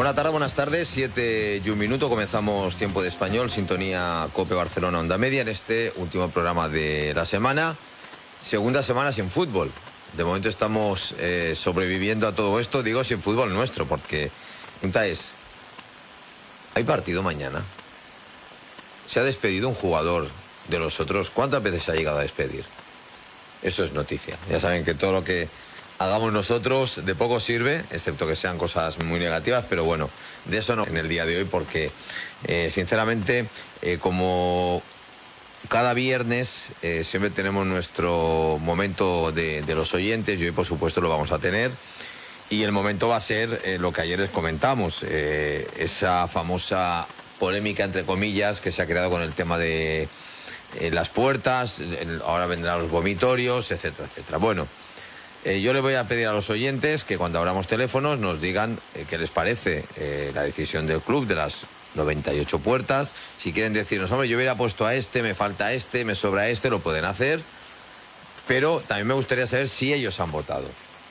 Buenas tardes, buenas tardes, 7:01, comenzamos Tiempo de Español, sintonía COPE Barcelona Onda Media, en este último programa de la semana, segunda semana sin fútbol. De momento estamos sobreviviendo a todo esto, digo sin fútbol nuestro, porque la pregunta es, ¿hay partido mañana? ¿Se ha despedido un jugador de los otros? ¿Cuántas veces se ha llegado a despedir? Eso es noticia. Ya saben que todo lo que hagamos nosotros de poco sirve, excepto que sean cosas muy negativas, pero bueno, de eso no en el día de hoy, porque sinceramente, como cada viernes siempre tenemos nuestro momento de los oyentes, y hoy por supuesto lo vamos a tener, y el momento va a ser lo que ayer les comentamos, esa famosa polémica, entre comillas, que se ha creado con el tema de las puertas, ahora vendrán los vomitorios, etcétera, etcétera. Bueno, yo le voy a pedir a los oyentes que cuando abramos teléfonos nos digan qué les parece la decisión del club de las 98 puertas. Si quieren decirnos, hombre, yo hubiera puesto a este, me falta este, me sobra este, lo pueden hacer. Pero también me gustaría saber si ellos han votado.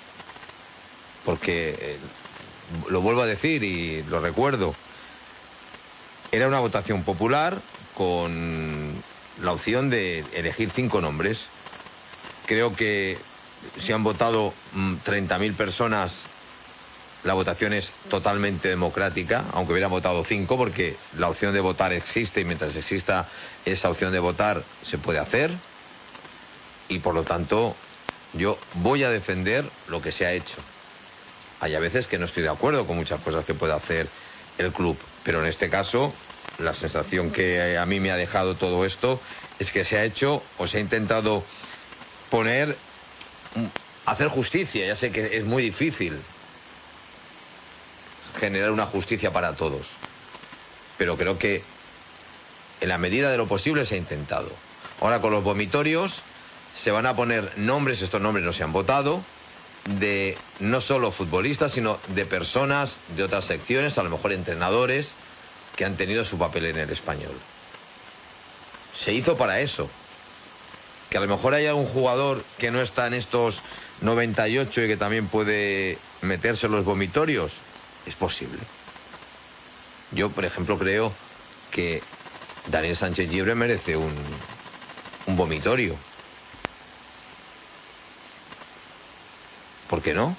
Porque, lo vuelvo a decir y lo recuerdo, era una votación popular con la opción de elegir 5 nombres. Creo que si han votado 30.000 personas, la votación es totalmente democrática, aunque hubieran votado 5, porque la opción de votar existe y mientras exista esa opción de votar se puede hacer. Y por lo tanto, yo voy a defender lo que se ha hecho. Hay a veces que no estoy de acuerdo con muchas cosas que puede hacer el club, pero en este caso, la sensación que a mí me ha dejado todo esto es que se ha hecho o se ha intentado hacer justicia. Ya sé que es muy difícil generar una justicia para todos, pero creo que en la medida de lo posible se ha intentado. Ahora con los vomitorios se van a poner nombres, estos nombres no se han votado, de no solo futbolistas, sino de personas de otras secciones, a lo mejor entrenadores, que han tenido su papel en el Español. Se hizo para eso. Que a lo mejor hay algún jugador que no está en estos 98 y que también puede meterse en los vomitorios, es posible. Yo, por ejemplo, creo que Daniel Sánchez Llibre merece un vomitorio. ¿Por qué no?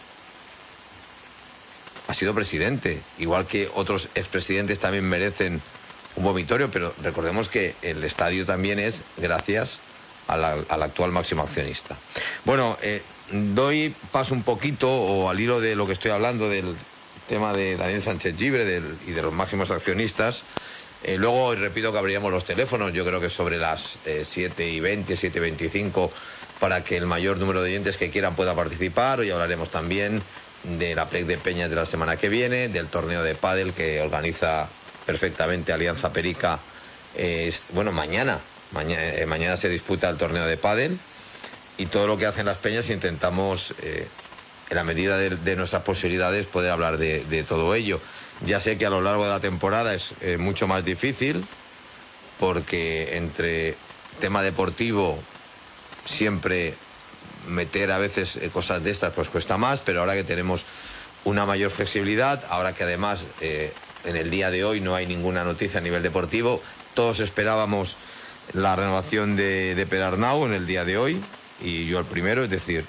Ha sido presidente, igual que otros expresidentes también merecen un vomitorio, pero recordemos que el estadio también es gracias al actual máximo accionista. Bueno, doy paso un poquito, o al hilo de lo que estoy hablando, del tema de Daniel Sánchez Llibre y de los máximos accionistas. Luego repito que abriríamos los teléfonos, yo creo que sobre las 7:20, 7:25, para que el mayor número de oyentes que quieran pueda participar. Hoy hablaremos también de la Plec de Peñas de la semana que viene, del torneo de pádel que organiza perfectamente Alianza Perica. Bueno, mañana se disputa el torneo de pádel, y todo lo que hacen las peñas intentamos, en la medida de nuestras posibilidades, poder hablar de todo ello. Ya sé que a lo largo de la temporada es mucho más difícil, porque entre tema deportivo siempre meter a veces cosas de estas pues cuesta más, pero ahora que tenemos una mayor flexibilidad, ahora que además en el día de hoy no hay ninguna noticia a nivel deportivo, todos esperábamos la renovación de Pedernau en el día de hoy, y yo el primero, es decir,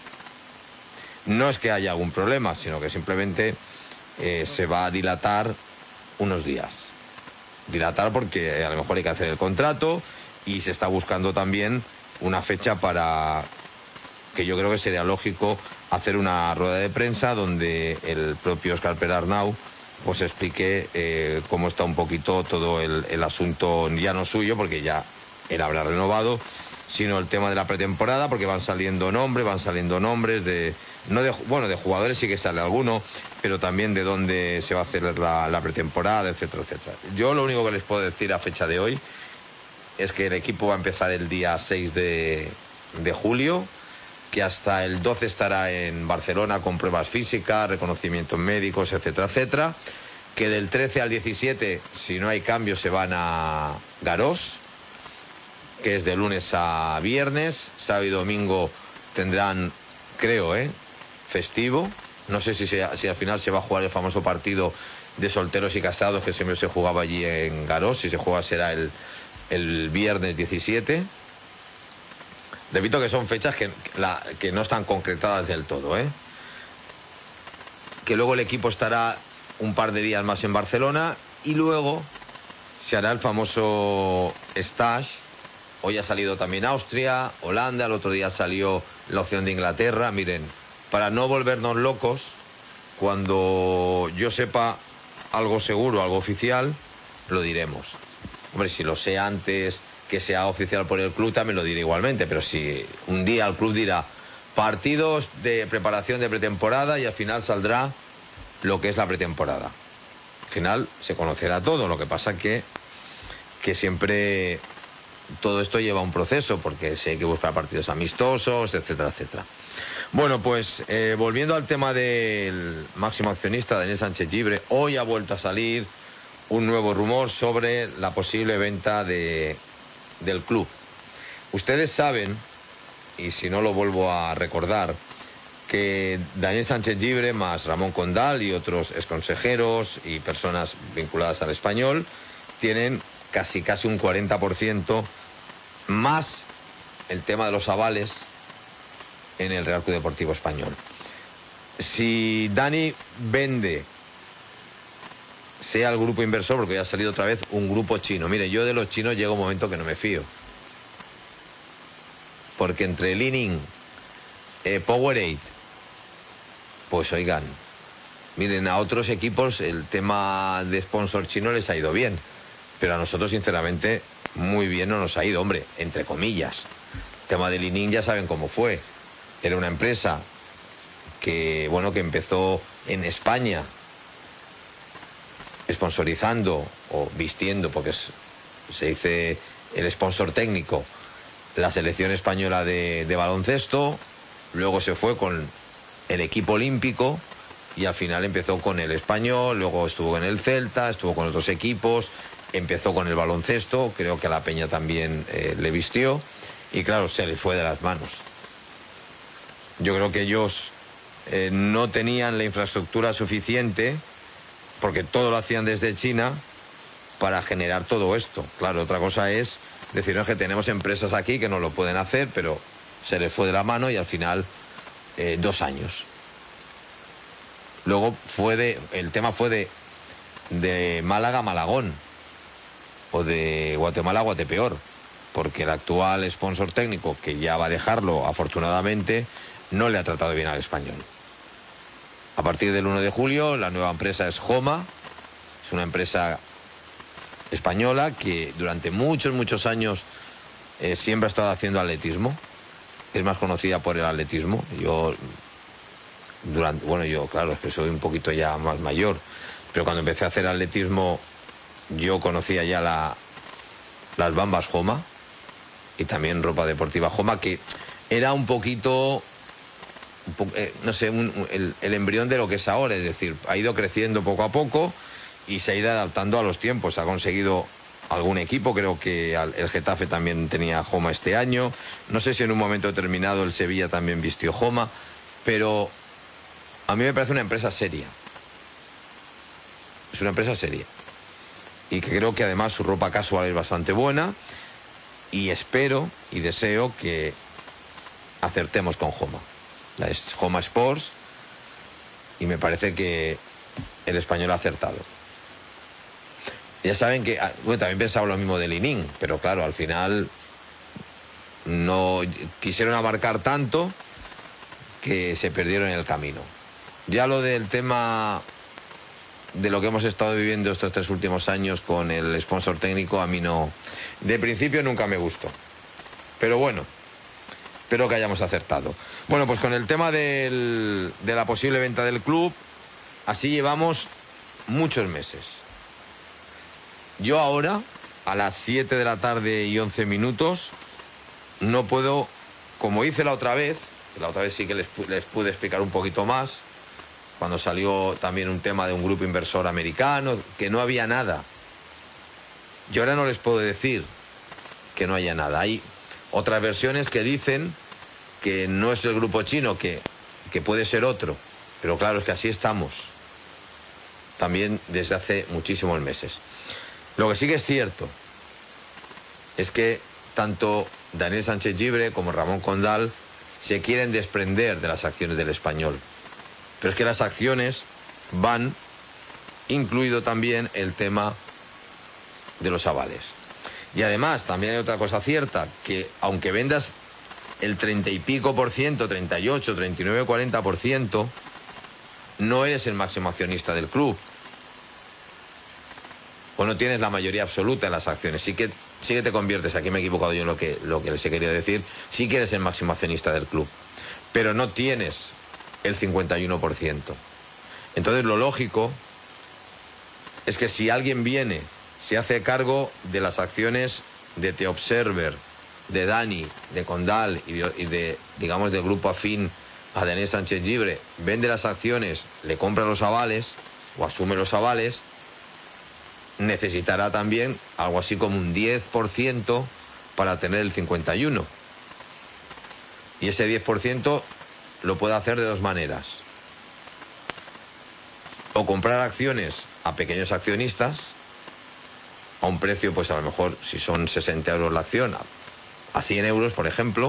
no es que haya algún problema, sino que simplemente se va a dilatar unos días. Dilatar porque a lo mejor hay que hacer el contrato, y se está buscando también una fecha para que yo creo que sería lógico hacer una rueda de prensa donde el propio Óscar Pedernau pues explique cómo está un poquito todo el asunto, ya no suyo, porque ya él habrá renovado, sino el tema de la pretemporada, porque van saliendo nombres de jugadores, sí que sale alguno, pero también de dónde se va a hacer la pretemporada, etcétera, etcétera. Yo lo único que les puedo decir a fecha de hoy es que el equipo va a empezar el día 6 de julio, que hasta el 12 estará en Barcelona con pruebas físicas, reconocimientos médicos, etcétera, etcétera, que del 13 al 17, si no hay cambios, se van a Garós, que es de lunes a viernes. Sábado y domingo tendrán, creo, festivo, No sé si al final se va a jugar el famoso partido de solteros y casados que siempre se jugaba allí en Garós. Si se juega será el viernes 17. Repito que son fechas que no están concretadas del todo, ¿eh? Que luego el equipo estará un par de días más en Barcelona y luego se hará el famoso stage. Hoy ha salido también Austria, Holanda, el otro día salió la opción de Inglaterra. Miren, para no volvernos locos, cuando yo sepa algo seguro, algo oficial, lo diremos. Hombre, si lo sé antes que sea oficial por el club, también lo diré igualmente, pero si un día el club dirá partidos de preparación de pretemporada y al final saldrá lo que es la pretemporada. Al final se conocerá todo, lo que pasa que siempre todo esto lleva un proceso, porque sí hay que buscar partidos amistosos, etcétera, etcétera. Bueno, pues volviendo al tema del máximo accionista, Daniel Sánchez Gibre, hoy ha vuelto a salir un nuevo rumor sobre la posible venta del club. Ustedes saben, y si no lo vuelvo a recordar, que Daniel Sánchez Gibre más Ramón Condal y otros exconsejeros y personas vinculadas al Español tienen casi un 40% más el tema de los avales en el Real Club Deportivo Español. Si Dani vende, sea el grupo inversor, porque ya ha salido otra vez un grupo chino. Mire, yo de los chinos llega un momento que no me fío. Porque entre Li-Ning, Powerade, pues oigan, miren, a otros equipos el tema de sponsor chino les ha ido bien, pero a nosotros sinceramente muy bien no nos ha ido, hombre, entre comillas. El tema de Li-Ning ya saben cómo fue. Era una empresa que empezó en España sponsorizando o vistiendo, porque se dice el sponsor técnico, la selección española de baloncesto. Luego se fue con el equipo olímpico y al final empezó con el Español, luego estuvo en el Celta, estuvo con otros equipos, empezó con el baloncesto, creo que a la Peña también le vistió, y claro, se le fue de las manos. Yo creo que ellos no tenían la infraestructura suficiente, porque todo lo hacían desde China, para generar todo esto. Claro, otra cosa es decir, no, es que tenemos empresas aquí que no lo pueden hacer, pero se les fue de la mano y al final 2 años. Luego el tema fue de Málaga a Malagón, o de Guatemala a Guatepeor, porque el actual sponsor técnico, que ya va a dejarlo afortunadamente, no le ha tratado bien al Español. A partir del 1 de julio, la nueva empresa es Joma, es una empresa española que durante muchos años siempre ha estado haciendo atletismo, es más conocida por el atletismo. Yo, claro, es que soy un poquito ya más mayor, pero cuando empecé a hacer atletismo, yo conocía ya las Bambas Joma y también ropa deportiva Joma, que era un poquito, no sé, el embrión de lo que es ahora, es decir, ha ido creciendo poco a poco y se ha ido adaptando a los tiempos. Ha conseguido algún equipo, creo que el Getafe también tenía Joma este año, no sé si en un momento determinado el Sevilla también vistió Joma, pero a mí me parece una empresa seria. Es una empresa seria. Y que creo que además su ropa casual es bastante buena, y espero y deseo que acertemos con Joma. Es Joma Sports, y me parece que el Español ha acertado. Ya saben que, también pensaba lo mismo de Li-Ning, pero claro, al final no quisieron abarcar tanto que se perdieron en el camino. Ya lo del tema de lo que hemos estado viviendo estos 3 últimos años con el sponsor técnico, a mí no, de principio nunca me gustó. Pero bueno, espero que hayamos acertado. Bueno, pues con el tema de la posible venta del club, así llevamos muchos meses. Yo ahora, a las 7 de la tarde y 11 minutos, no puedo, como hice la otra vez sí que les pude explicar un poquito más, cuando salió también un tema de un grupo inversor americano, que no había nada. Yo ahora no les puedo decir que no haya nada. Hay otras versiones que dicen que no es el grupo chino, que puede ser otro. Pero claro, es que así estamos. También desde hace muchísimos meses. Lo que sí que es cierto es que tanto Daniel Sánchez Gibre como Ramón Condal se quieren desprender de las acciones del Español. Pero es que las acciones van incluido también el tema de los avales. Y además también hay otra cosa cierta, que aunque vendas el 30 y pico por ciento, 38, 39, 40%, no eres el máximo accionista del club. O no tienes la mayoría absoluta en las acciones. Sí que te conviertes, aquí me he equivocado yo en lo que les he querido decir, sí que eres el máximo accionista del club, pero no tienes el 51%. Entonces lo lógico es que si alguien viene, se hace cargo de las acciones de The Observer, de Dani, de Condal y de, digamos, del grupo afín a Daniel Sánchez Gibre, vende las acciones, le compra los avales o asume los avales, necesitará también algo así como un 10% para tener el 51%. Y ese 10% lo puede hacer de dos maneras. O comprar acciones a pequeños accionistas a un precio, pues a lo mejor, si son 60 euros la acción, a 100 euros, por ejemplo,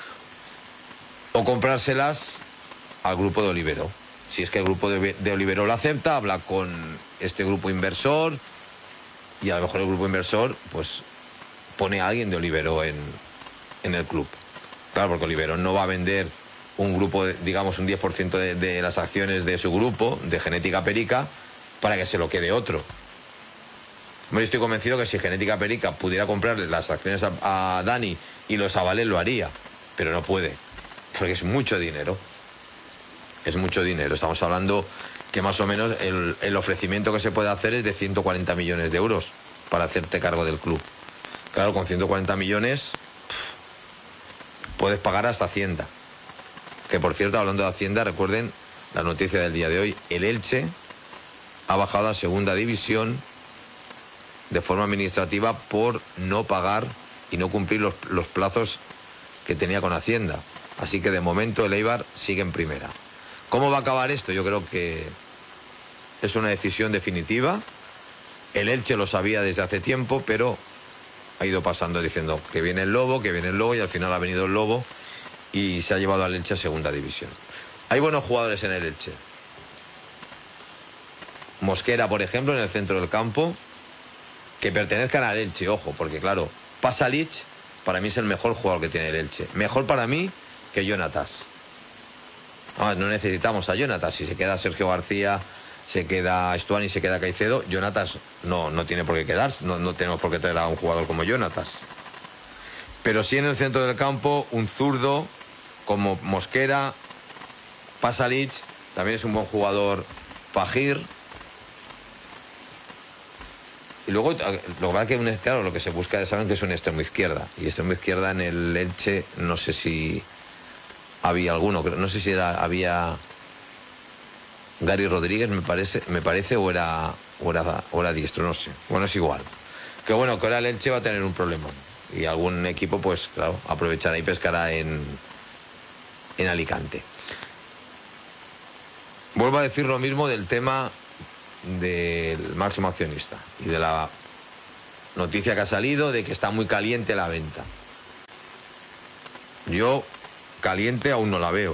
o comprárselas al grupo de Olivero. Si es que el grupo de Olivero lo acepta, habla con este grupo inversor y a lo mejor el grupo inversor pues pone a alguien de Olivero en el club. Claro, porque Olivero no va a vender un grupo, digamos un 10% de las acciones de su grupo, de Genética Perica, para que se lo quede otro. Yo estoy convencido que si Genética Perica pudiera comprarle las acciones a Dani y los avales, lo haría, pero no puede, porque es mucho dinero. Es mucho dinero. Estamos hablando que más o menos el ofrecimiento que se puede hacer es de 140 millones de euros para hacerte cargo del club. Claro, con 140 millones puedes pagar hasta Hacienda. Que por cierto, hablando de Hacienda, recuerden la noticia del día de hoy. El Elche ha bajado a segunda división de forma administrativa por no pagar y no cumplir los plazos que tenía con Hacienda. Así que de momento el Eibar sigue en primera. ¿Cómo va a acabar esto? Yo creo que es una decisión definitiva. El Elche lo sabía desde hace tiempo, pero ha ido pasando diciendo que viene el Lobo, y al final ha venido el Lobo y se ha llevado al Elche a segunda división. Hay buenos jugadores en el Elche. Mosquera, por ejemplo, en el centro del campo, que pertenezcan al Elche, ojo, porque claro, Pasalic para mí es el mejor jugador que tiene el Elche. Mejor para mí que Jonatas. No necesitamos a Jonatas. Si se queda Sergio García, se queda Stuani, se queda Caicedo, Jonatas no tiene por qué quedarse. No tenemos por qué traer a un jugador como Jonatas. Pero sí en el centro del campo, un zurdo como Mosquera, Pasalic, también es un buen jugador Fajir. Y luego, lo que pasa es que, claro, lo que se busca, saben que es un extremo izquierda. Y extremo izquierda en el Elche, no sé si había alguno, no sé si había Gary Rodríguez, me parece, o era diestro, no sé. Bueno, es igual. Que bueno, que ahora el Elche va a tener un problema. Y algún equipo, pues claro, aprovechará y pescará en Alicante. Vuelvo a decir lo mismo del tema del máximo accionista y de la noticia que ha salido de que está muy caliente la venta. Yo caliente aún no la veo.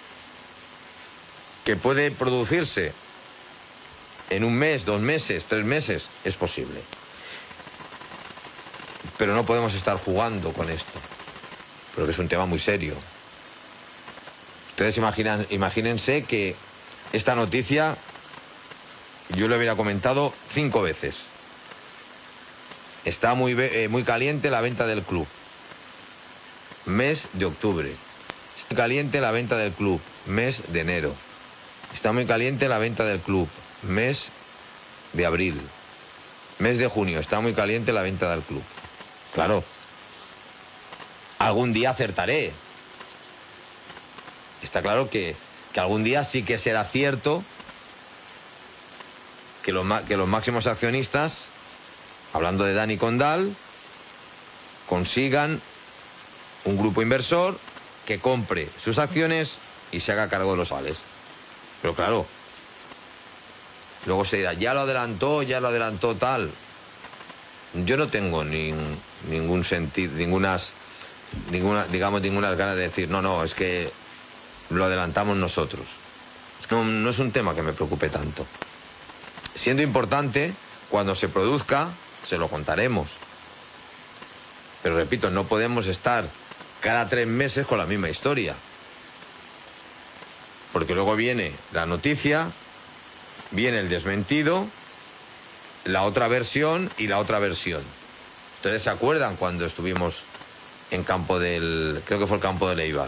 ¿Que puede producirse en un mes, 2 meses, 3 meses? Es posible. Pero no podemos estar jugando con esto, porque es un tema muy serio. Ustedes imagínense que esta noticia yo lo hubiera comentado 5 veces. Está muy caliente la venta del club. Mes de octubre. Está caliente la venta del club. Mes de enero. Está muy caliente la venta del club. Mes de abril. Mes de junio. Está muy caliente la venta del club. Claro. Algún día acertaré. Está claro que algún día sí que será cierto que los máximos accionistas, hablando de Dani Condal, consigan un grupo inversor que compre sus acciones y se haga cargo de los avales. Pero claro, luego se dirá, ya lo adelantó tal. Yo no tengo ningún sentido, digamos, ninguna ganas de decir, no, es que lo adelantamos nosotros. No es un tema que me preocupe tanto. Siendo importante, cuando se produzca, se lo contaremos. Pero repito, no podemos estar cada 3 meses con la misma historia. Porque luego viene la noticia, viene el desmentido, la otra versión y la otra versión. Ustedes se acuerdan cuando estuvimos en creo que fue el campo de Eibar,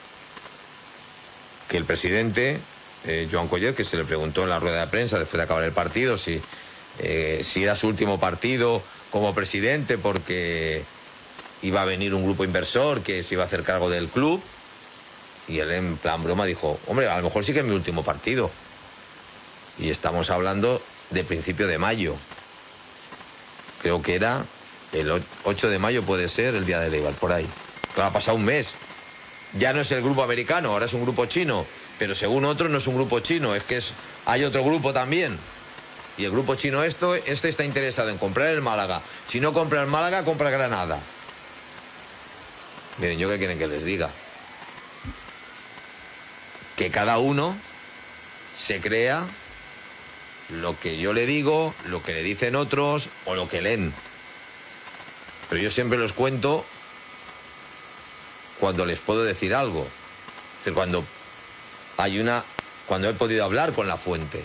que el presidente, Joan Collet, que se le preguntó en la rueda de prensa después de acabar el partido si era su último partido como presidente porque iba a venir un grupo inversor que se iba a hacer cargo del club, y él en plan broma dijo, hombre, a lo mejor sí que es mi último partido. Y estamos hablando de principio de mayo. Creo que era el 8 de mayo, puede ser, el día de Eibar, por ahí. Claro, ha pasado un mes. Ya no es el grupo americano, ahora es un grupo chino. Pero según otros no es un grupo chino, es que hay otro grupo también. Y el grupo chino este está interesado en comprar el Málaga. Si no compra el Málaga, compra Granada. Miren, ¿yo qué quieren que les diga? Que cada uno se crea lo que yo le digo, lo que le dicen otros o lo que leen. Pero yo siempre los cuento cuando les puedo decir algo. Es decir, cuando he podido hablar con la fuente.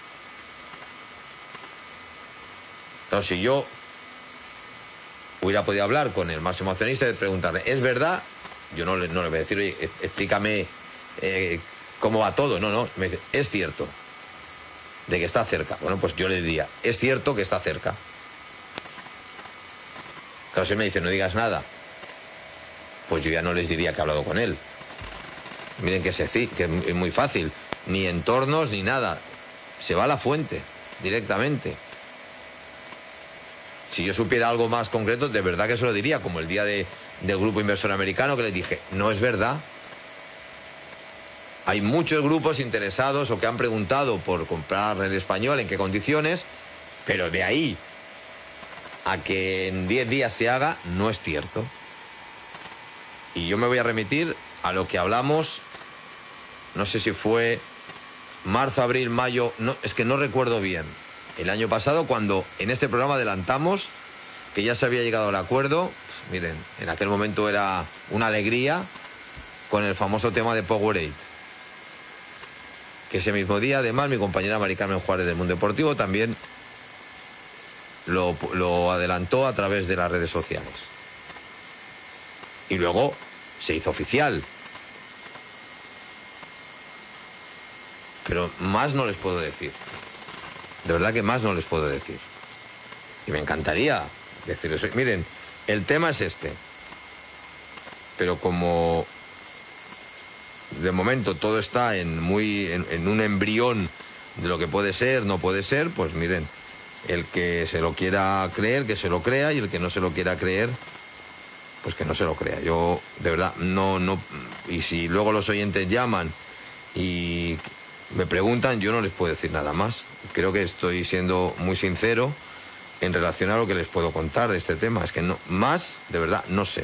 Entonces, si yo hubiera podido hablar con el máximo accionista y preguntarle, ¿es verdad? Yo no le voy a decir, oye, explícame cómo va todo. No, me dice, es cierto de que está cerca. Bueno, pues yo le diría, es cierto que está cerca. Claro, si él me dice, no digas nada, pues yo ya no les diría que he hablado con él. Miren que es muy fácil. Ni entornos ni nada. Se va a la fuente, directamente. Si yo supiera algo más concreto, de verdad que se lo diría, como el día del grupo inversor americano, que les dije, no es verdad. Hay muchos grupos interesados o que han preguntado por comprar el Español, en qué condiciones, pero de ahí a que en 10 días se haga, no es cierto. Y yo me voy a remitir a lo que hablamos, no sé si fue marzo, abril, mayo, es que no recuerdo bien. El año pasado, cuando en este programa adelantamos que ya se había llegado al acuerdo, miren, en aquel momento era una alegría con el famoso tema de Powerade. Que ese mismo día, además, mi compañera Mari Carmen Juárez del Mundo Deportivo también lo adelantó a través de las redes sociales. Y luego se hizo oficial. Pero más no les puedo decir. De verdad que más no les puedo decir. Y me encantaría decirles, miren, el tema es este. Pero como de momento todo está en un embrión de lo que puede ser, no puede ser, pues miren, el que se lo quiera creer, que se lo crea, y el que no se lo quiera creer, pues que no se lo crea. Yo, de verdad, no, y si luego los oyentes llaman y me preguntan, yo no les puedo decir nada más. Creo que estoy siendo muy sincero en relación a lo que les puedo contar de este tema. Es que no, más, de verdad, no sé.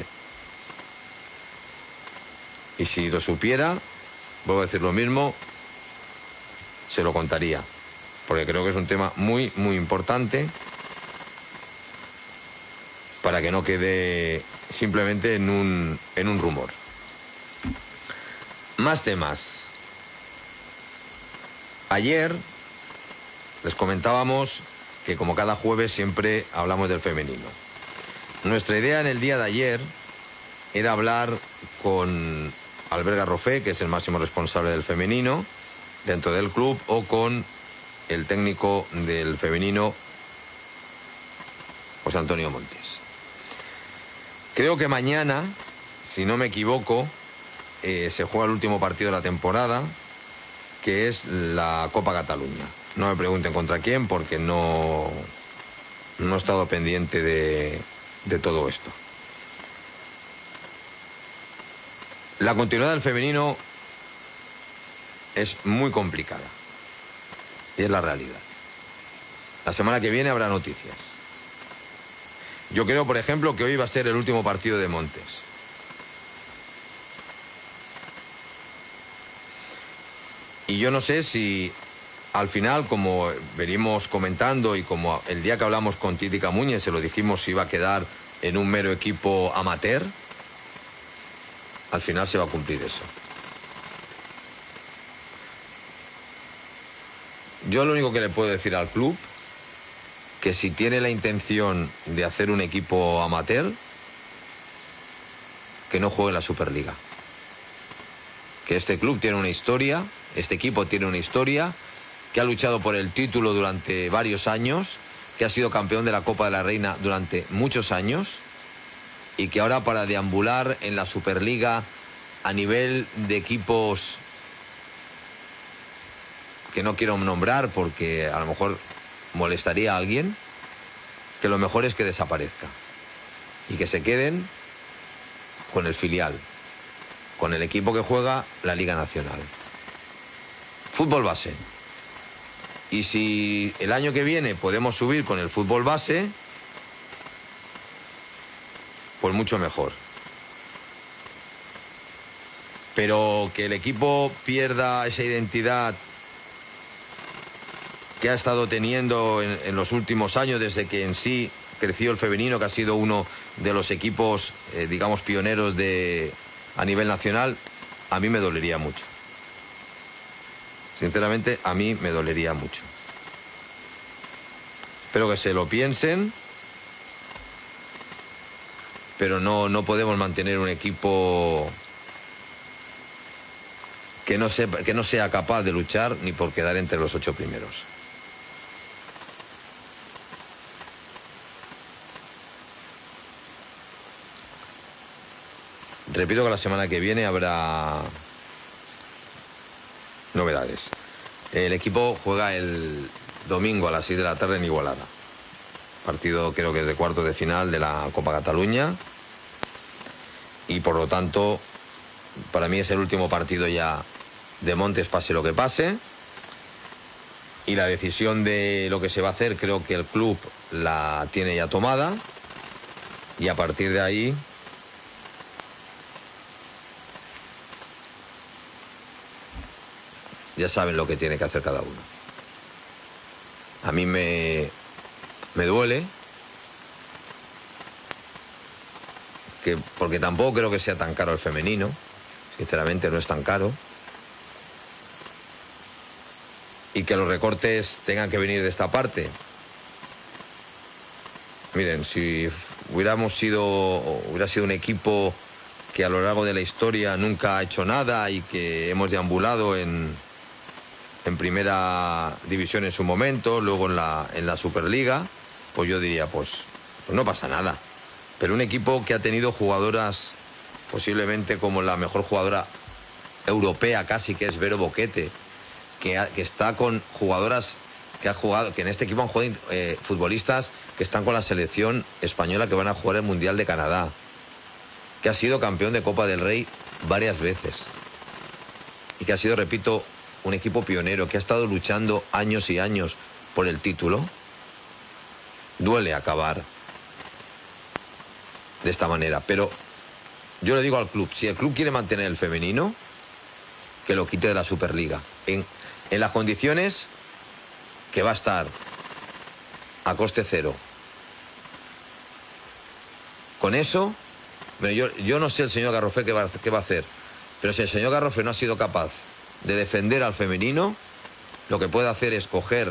Y si lo supiera, vuelvo a decir lo mismo, se lo contaría. Porque creo que es un tema muy, muy importante para que no quede simplemente en un rumor. Más temas. Ayer les comentábamos que como cada jueves siempre hablamos del femenino. Nuestra idea en el día de ayer era hablar con Albert Garrofé, que es el máximo responsable del femenino dentro del club, o con el técnico del femenino, José Antonio Montes. Creo que mañana, si no me equivoco, se juega el último partido de la temporada, que es la Copa Cataluña. No me pregunten contra quién, porque no he estado pendiente de todo esto. La continuidad del femenino es muy complicada. Y es la realidad. La semana que viene habrá noticias. Yo creo, por ejemplo, que hoy va a ser el último partido de Montes. Y yo no sé si al final, como venimos comentando y como el día que hablamos con Titi Camuñez se lo dijimos si iba a quedar en un mero equipo amateur, al final se va a cumplir eso. Yo lo único que le puedo decir al club, que si tiene la intención de hacer un equipo amateur, que no juegue en la Superliga. Que este club tiene una historia, este equipo tiene una historia, que ha luchado por el título durante varios años, que ha sido campeón de la Copa de la Reina durante muchos años, y que ahora para deambular en la Superliga a nivel de equipos que no quiero nombrar porque a lo mejor molestaría a alguien, que lo mejor es que desaparezca y que se queden con el filial, con el equipo que juega la Liga Nacional. Fútbol base. Y si el año que viene podemos subir con el fútbol base, pues mucho mejor. Pero que el equipo pierda esa identidad que ha estado teniendo en los últimos años, desde que en sí creció el femenino, que ha sido uno de los equipos, digamos, pioneros a nivel nacional, a mí me dolería mucho. Sinceramente, a mí me dolería mucho. Espero que se lo piensen, pero no podemos mantener un equipo que no sea capaz de luchar ni por quedar entre los 8 primeros. Repito que la semana que viene habrá novedades. El equipo juega el domingo a las 6 de la tarde en Igualada. Partido creo que es de cuartos de final de la Copa Cataluña. Y por lo tanto, para mí es el último partido ya de Montes, pase lo que pase. Y la decisión de lo que se va a hacer, creo que el club la tiene ya tomada. Y a partir de ahí ya saben lo que tiene que hacer cada uno. A mí me duele, porque tampoco creo que sea tan caro el femenino. Sinceramente no es tan caro. Y que los recortes tengan que venir de esta parte. Miren, si hubiera sido un equipo que a lo largo de la historia nunca ha hecho nada y que hemos deambulado en primera división en su momento, luego en la Superliga, pues yo diría, pues no pasa nada. Pero un equipo que ha tenido jugadoras, posiblemente como la mejor jugadora europea casi, que es Vero Boquete, que está con jugadoras que en este equipo han jugado futbolistas que están con la selección española, que van a jugar el Mundial de Canadá, que ha sido campeón de Copa del Rey varias veces y que ha sido, repito, un equipo pionero, que ha estado luchando años y años por el título. Duele acabar de esta manera, pero yo le digo al club, si el club quiere mantener el femenino, que lo quite de la Superliga en las condiciones que va a estar a coste cero. Con eso, yo no sé el señor Garrofé qué va a hacer, pero si el señor Garrofé no ha sido capaz de defender al femenino, lo que puede hacer es coger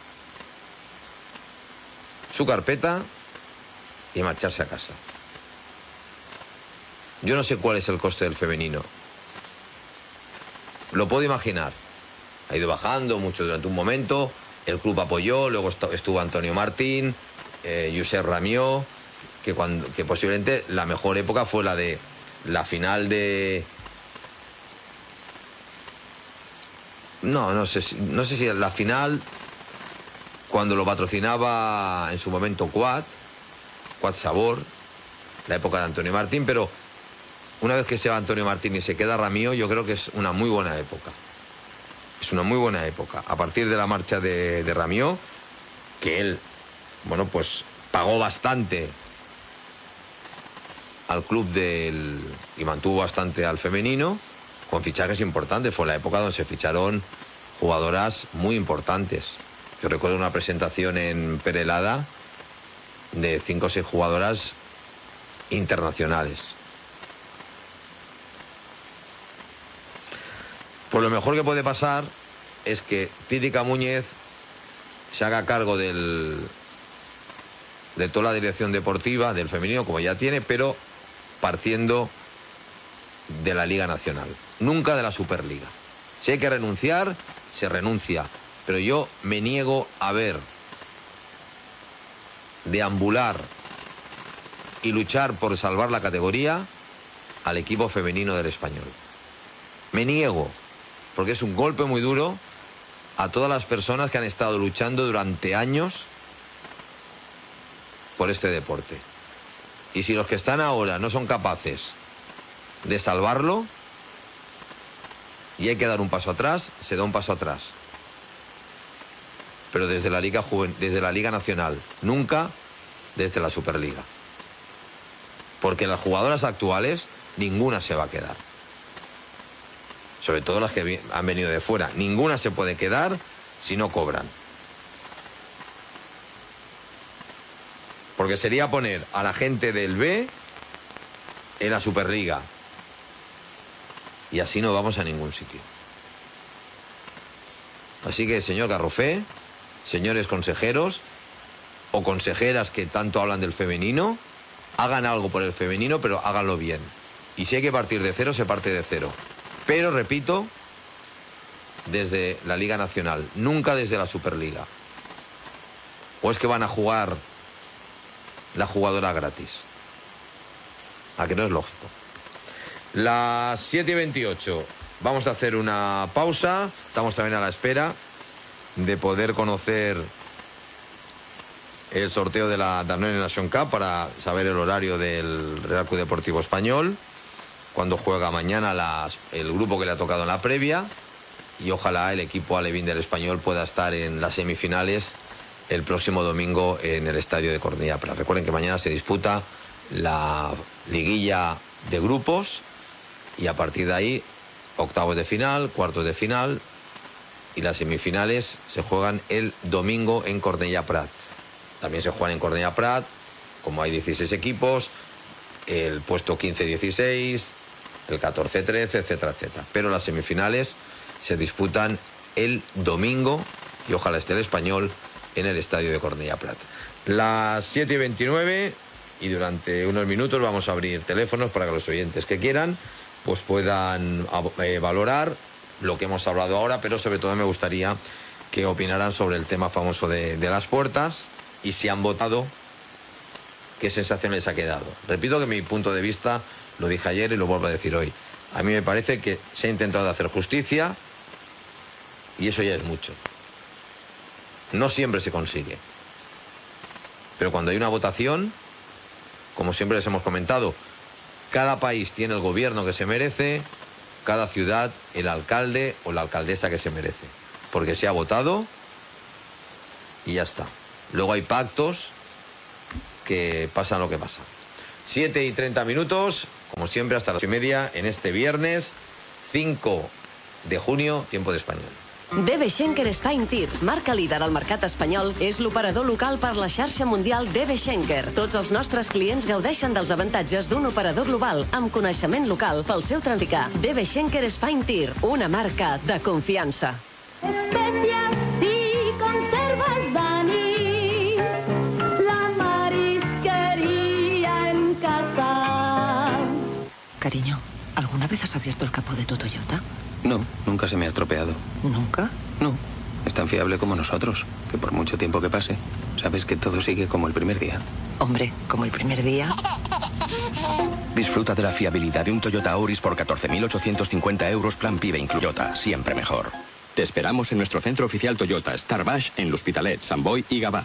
su carpeta y marcharse a casa. Yo no sé cuál es el coste del femenino. Lo puedo imaginar. Ha ido bajando mucho durante un momento, el club apoyó, luego estuvo Antonio Martín, Josep Ramió, que posiblemente la mejor época fue la de la final de... No sé si la final, cuando lo patrocinaba en su momento Quad Sabor, la época de Antonio Martín, pero una vez que se va Antonio Martín y se queda Ramío, yo creo que es una muy buena época. Es una muy buena época. A partir de la marcha de Ramió, que él, bueno, pues pagó bastante al club y mantuvo bastante al femenino, con fichajes importantes. Fue la época donde se ficharon jugadoras muy importantes. Yo recuerdo una presentación en Perelada de 5 o 6 jugadoras internacionales. Pues lo mejor que puede pasar es que Titi Camúñez se haga cargo de toda la dirección deportiva del femenino, como ya tiene, pero partiendo de la Liga Nacional, nunca de la Superliga. Si hay que renunciar, se renuncia, pero yo me niego a ver deambular y luchar por salvar la categoría al equipo femenino del Español. Me niego, porque es un golpe muy duro a todas las personas que han estado luchando durante años por este deporte. Y si los que están ahora no son capaces de salvarlo, y hay que dar un paso atrás, se da un paso atrás. Pero desde la Liga Nacional, nunca desde la Superliga. Porque las jugadoras actuales, ninguna se va a quedar. Sobre todo las que han venido de fuera. Ninguna se puede quedar si no cobran. Porque sería poner a la gente del B en la Superliga. Y así no vamos a ningún sitio. Así que, señor Garrofé, señores consejeros o consejeras que tanto hablan del femenino, hagan algo por el femenino, pero háganlo bien. Y si hay que partir de cero, se parte de cero. Pero, repito, desde la Liga Nacional, nunca desde la Superliga. ¿O es que van a jugar la jugadora gratis? ¿A que no es lógico? Las 7:28. Vamos a hacer una pausa. Estamos también a la espera de poder conocer el sorteo de la Danone Nation Cup para saber el horario del Real Club Deportivo Español, cuando juega mañana el grupo que le ha tocado en la previa, y ojalá el equipo alevín del Español pueda estar en las semifinales el próximo domingo en el estadio de Cornellà Prat. Recuerden que mañana se disputa la liguilla de grupos y a partir de ahí octavos de final, cuartos de final, y las semifinales se juegan el domingo en Cornellà Prat. También se juegan en Cornellà Prat, como hay 16 equipos, el puesto 15-16, el 14-13, etcétera, etcétera. Pero las semifinales se disputan el domingo, y ojalá esté el Español en el estadio de Cornellà Prat. Las 7:29, y durante unos minutos vamos a abrir teléfonos para que los oyentes que quieran pues puedan valorar lo que hemos hablado ahora, pero sobre todo me gustaría que opinaran sobre el tema famoso de las puertas, y si han votado, qué sensación les ha quedado. Repito que mi punto de vista, lo dije ayer y lo vuelvo a decir hoy. A mí me parece que se ha intentado hacer justicia y eso ya es mucho. No siempre se consigue. Pero cuando hay una votación, como siempre les hemos comentado, cada país tiene el gobierno que se merece, cada ciudad el alcalde o la alcaldesa que se merece. Porque se ha votado y ya está. Luego hay pactos que pasan lo que pasa. 7:30, como siempre, hasta las 8:30 en este viernes 5 de junio, tiempo de Español. DB Schenker Spine Tir, marca líder al mercat espanyol, és l'operador local per la xarxa mundial DB Schenker. Tots els nostres clients gaudeixen dels avantatges d'un operador global amb coneixement local pel seu tràntica. DB Schenker Spine Tir, una marca de confiança. Especias y conservas Dani, la marisquería en casa. Cariño, ¿alguna vez has abierto el capó de tu Toyota? No, nunca se me ha estropeado. ¿Nunca? No, es tan fiable como nosotros, que por mucho tiempo que pase, sabes que todo sigue como el primer día. Hombre, como el primer día. Disfruta de la fiabilidad de un Toyota Auris por 14.850 euros plan PIBE Toyota, siempre mejor. Te esperamos en nuestro centro oficial Toyota, Star Baix, en l'Hospitalet, Sant Boi y Gavà.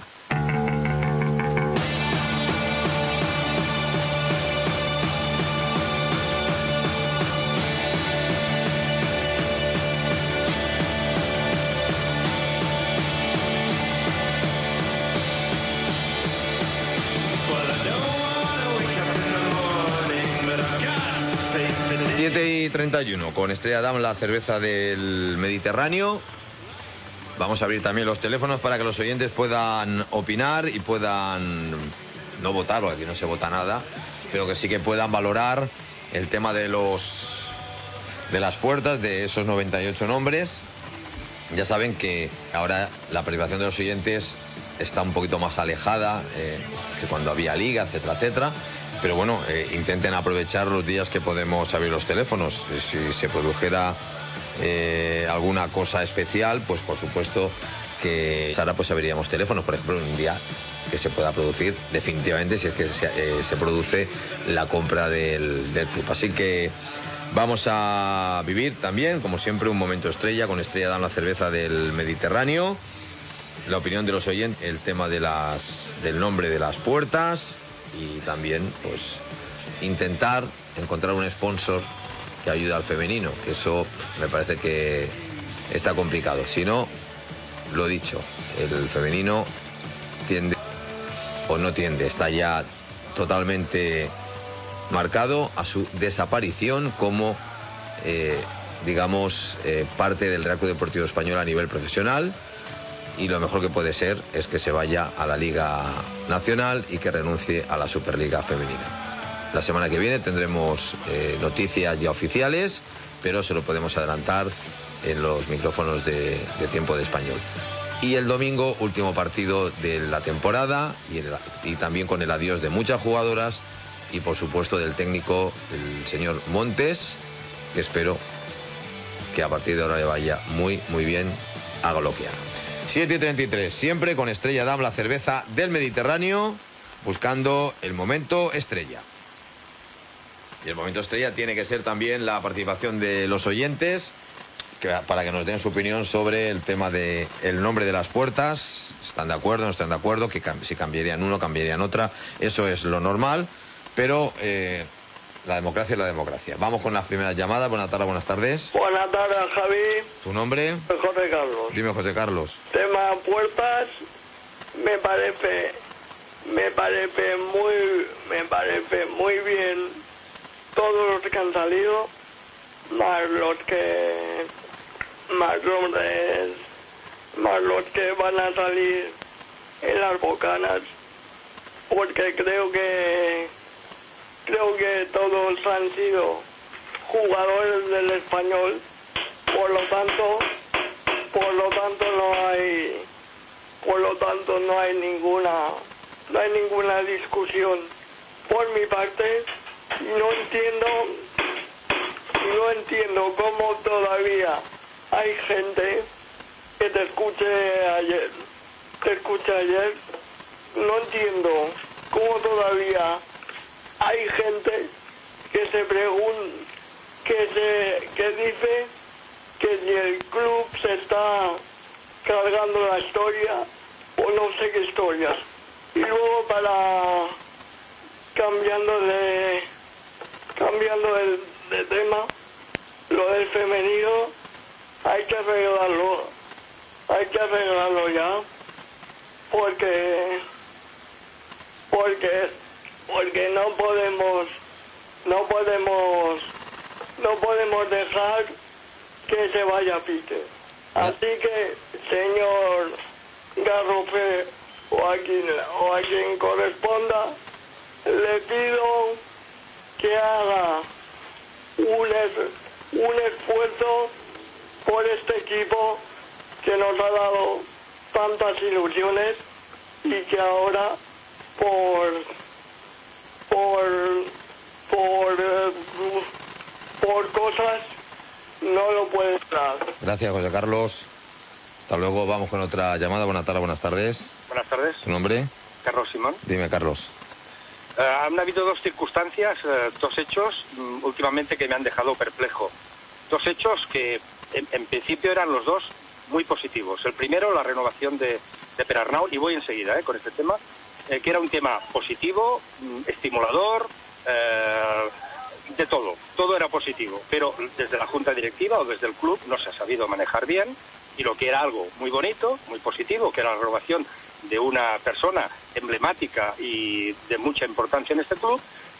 7:31 con Estrella Damm, la cerveza del Mediterráneo. Vamos a abrir también los teléfonos para que los oyentes puedan opinar y puedan no votar, porque aquí no se vota nada, pero que sí que puedan valorar el tema de las puertas, de esos 98 nombres. Ya saben que ahora la participación de los oyentes está un poquito más alejada que cuando había liga, etcétera, etcétera. Pero bueno, intenten aprovechar los días que podemos abrir los teléfonos. Si se produjera alguna cosa especial, pues por supuesto que ahora pues abriríamos teléfonos, por ejemplo, en un día que se pueda producir definitivamente, si es que se produce la compra del club. Así que vamos a vivir también, como siempre, un momento estrella con Estrella Damm, la cerveza del Mediterráneo. La opinión de los oyentes, el tema del nombre de las puertas y también pues intentar encontrar un sponsor que ayude al femenino, que eso me parece que está complicado. Si no, lo dicho, el femenino tiende, o no tiende, está ya totalmente marcado a su desaparición como, parte del Real Club Deportivo Español a nivel profesional. Y lo mejor que puede ser es que se vaya a la Liga Nacional y que renuncie a la Superliga Femenina. La semana que viene tendremos noticias ya oficiales, pero se lo podemos adelantar en los micrófonos de Tiempo de Español. Y el domingo, último partido de la temporada y también con el adiós de muchas jugadoras y por supuesto del técnico, el señor Montes, que espero que a partir de ahora le vaya muy, muy bien a lo que haga. 7:33, siempre con Estrella Damm, la cerveza del Mediterráneo, buscando el momento estrella. Y el momento estrella tiene que ser también la participación de los oyentes, para que nos den su opinión sobre el tema del nombre de las puertas. ¿Están de acuerdo, no están de acuerdo? Que si cambiarían uno, cambiarían otra. Eso es lo normal, pero la democracia es la democracia. Vamos con las primeras llamadas. Buenas tardes, buenas tardes. Buenas tardes, Javi. ¿Tu nombre? José Carlos. Dime, José Carlos. Tema puertas, me parece muy bien todos los que han salido, más los que van a salir en las bocanas, porque creo que todos han sido jugadores del Español, por lo tanto no hay ninguna discusión. Por mi parte, no entiendo cómo todavía hay gente que te escuché ayer. No entiendo cómo todavía hay gente que se pregunta, que dice que si el club se está cargando la historia o no sé qué historias. Y luego, para cambiando de tema, lo del femenino hay que arreglarlo ya, porque no podemos dejar que se vaya a pique. Así que, señor Garrofe, o a quien corresponda, le pido que haga un esfuerzo por este equipo que nos ha dado tantas ilusiones y que ahora por cosas no lo puede dar. Gracias, José Carlos. Hasta luego. Vamos con otra llamada. Buenas tardes, buenas tardes. Buenas tardes. ¿Tu nombre? Carlos Simón. Dime, Carlos. Han habido dos circunstancias, dos hechos últimamente que me han dejado perplejo. Dos hechos que en principio eran los dos muy positivos. El primero, la renovación de Per Arnau, y voy enseguida con este tema, que era un tema positivo, estimulador, de todo era positivo, pero desde la junta directiva o desde el club no se ha sabido manejar bien, y lo que era algo muy bonito, muy positivo, que era la renovación de una persona emblemática y de mucha importancia en este club,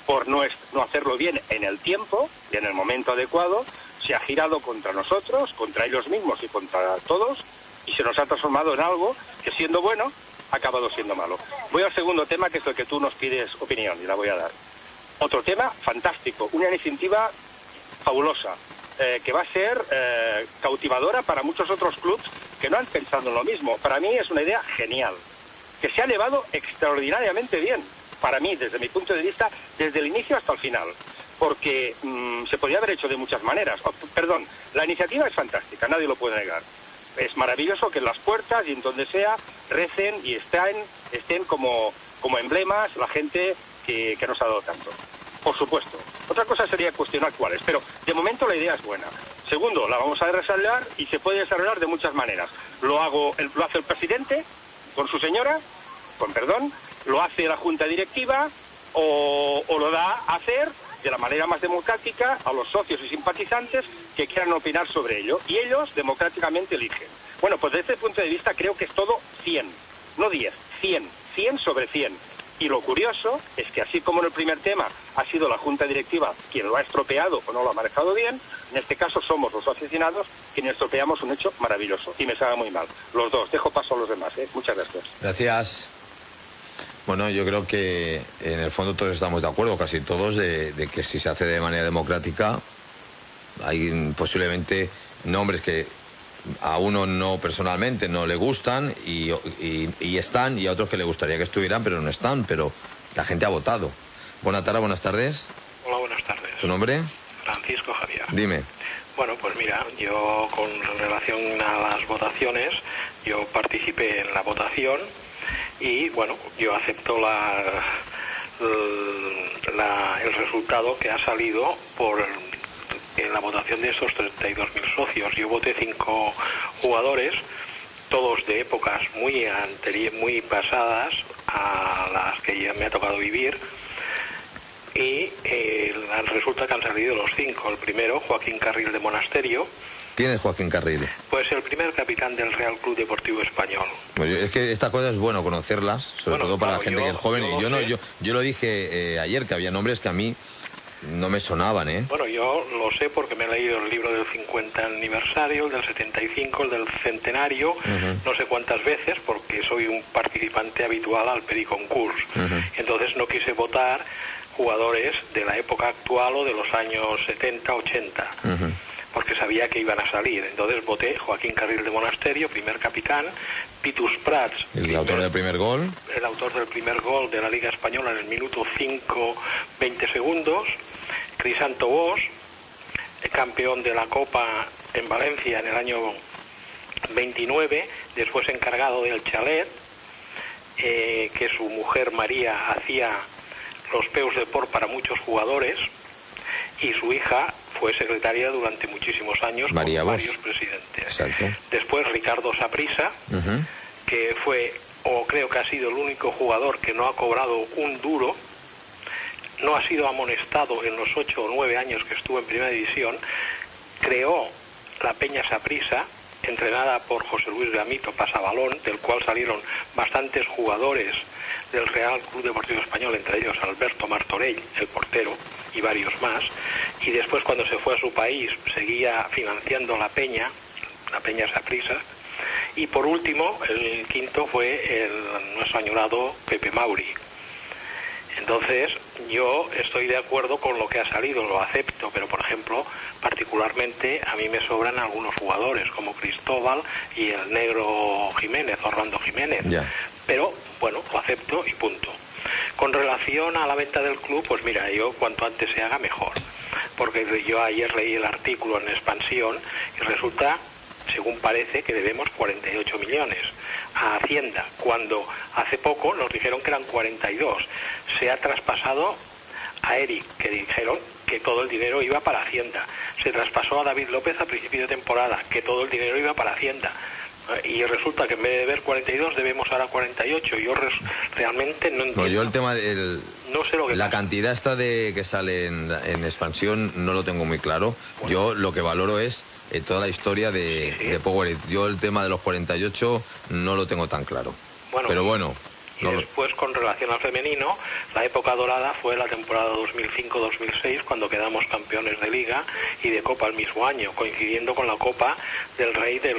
por no hacerlo bien en el tiempo y en el momento adecuado, se ha girado contra nosotros, contra ellos mismos y contra todos, y se nos ha transformado en algo que, siendo bueno, ha acabado siendo malo. Voy al segundo tema, que es el que tú nos pides opinión, y la voy a dar. Otro tema fantástico, una iniciativa fabulosa, que va a ser cautivadora para muchos otros clubs que no han pensado en lo mismo. Para mí es una idea genial, que se ha llevado extraordinariamente bien, para mí, desde mi punto de vista, desde el inicio hasta el final, porque se podía haber hecho de muchas maneras. Perdón, la iniciativa es fantástica, nadie lo puede negar. Es maravilloso que en las puertas y en donde sea recen y estén como emblemas la gente que nos ha dado tanto. Por supuesto. Otra cosa sería cuestionar cuáles, pero de momento la idea es buena. Segundo, la vamos a desarrollar y se puede desarrollar de muchas maneras. Lo hace el presidente con su señora, con perdón, lo hace la junta directiva o lo da a hacer de la manera más democrática a los socios y simpatizantes que quieran opinar sobre ello. Y ellos democráticamente eligen. Bueno, pues desde este punto de vista creo que es todo 100, no 10, 100 sobre 100. Y lo curioso es que así como en el primer tema ha sido la junta directiva quien lo ha estropeado o no lo ha manejado bien, en este caso somos los aficionados quienes estropeamos un hecho maravilloso y me sabe muy mal. Los dos, dejo paso a los demás. Muchas gracias. Gracias. Bueno, yo creo que en el fondo todos estamos de acuerdo, casi todos, de que si se hace de manera democrática hay posiblemente nombres que a uno no personalmente no le gustan y están, y a otros que le gustaría que estuvieran pero no están, pero la gente ha votado. Buenas tardes. Hola, buenas tardes. ¿Tu nombre? Francisco Javier. Dime. Bueno, pues mira, yo con relación a las votaciones, yo participé en la votación y bueno, yo acepto el resultado que ha salido en la votación de estos 32.000 socios. Yo voté 5 jugadores, todos de épocas muy pasadas a las que ya me ha tocado vivir, y resulta que han salido los 5. El primero, Joaquín Carril de Monasterio. ¿Quién es Joaquín Carril? Pues el primer capitán del Real Club Deportivo Español. Pues es que esta cosa es bueno conocerlas, sobre todo para la gente que es joven. Yo lo dije ayer, que había nombres que a mí no me sonaban, ¿eh? Bueno, yo lo sé porque me he leído el libro del 50 aniversario, el del 75, el del centenario, no sé cuántas veces, porque soy un participante habitual al Periconcurs. Entonces no quise votar jugadores de la época actual o de los años 70, 80, porque sabía que iban a salir. Entonces voté Joaquín Carril de Monasterio, primer capitán, Pitus Prats, el autor del primer gol. El autor del primer gol de la Liga Española en el minuto 5:20 segundos, Crisanto Bosch, campeón de la Copa en Valencia en el año 29, después encargado del chalet, que su mujer María hacía los peus de por para muchos jugadores, y su hija fue secretaria durante muchísimos años con varios presidentes. Exacto. Después Ricardo Saprissa, que fue, o creo que ha sido el único jugador que no ha cobrado un duro, no ha sido amonestado en los 8 o 9 años que estuvo en Primera División, creó la Peña Saprissa, entrenada por José Luis Gamito Pasabalón, del cual salieron bastantes jugadores del Real Club Deportivo Español, entre ellos Alberto Martorell, el portero, y varios más. Y después, cuando se fue a su país, seguía financiando la Peña Saprissa. Y por último, el quinto fue nuestro añorado Pepe Mauri. Entonces, yo estoy de acuerdo con lo que ha salido, lo acepto, pero por ejemplo, particularmente a mí me sobran algunos jugadores como Cristóbal y el negro Jiménez, Orlando Jiménez. Pero bueno, lo acepto y punto. Con relación a la venta del club, pues mira, yo cuanto antes se haga mejor, porque yo ayer leí el artículo en Expansión y resulta, según parece, que debemos 48 millones a Hacienda, cuando hace poco nos dijeron que eran 42. Se ha traspasado a Eric, que dijeron que todo el dinero iba para Hacienda. Se traspasó a David López a principio de temporada, que todo el dinero iba para Hacienda. Y resulta que en vez de deber 42 debemos ahora 48. Yo realmente no entiendo. No, yo el tema no sé lo que la pasa. cantidad esta que sale en Expansión no lo tengo muy claro. Bueno. Yo lo que valoro es toda la historia de Power. Yo el tema de los 48 no lo tengo tan claro. Bueno, pero bueno, Y después, con relación al femenino, la época dorada fue la temporada 2005-2006, cuando quedamos campeones de Liga y de Copa el mismo año, coincidiendo con la Copa del Rey del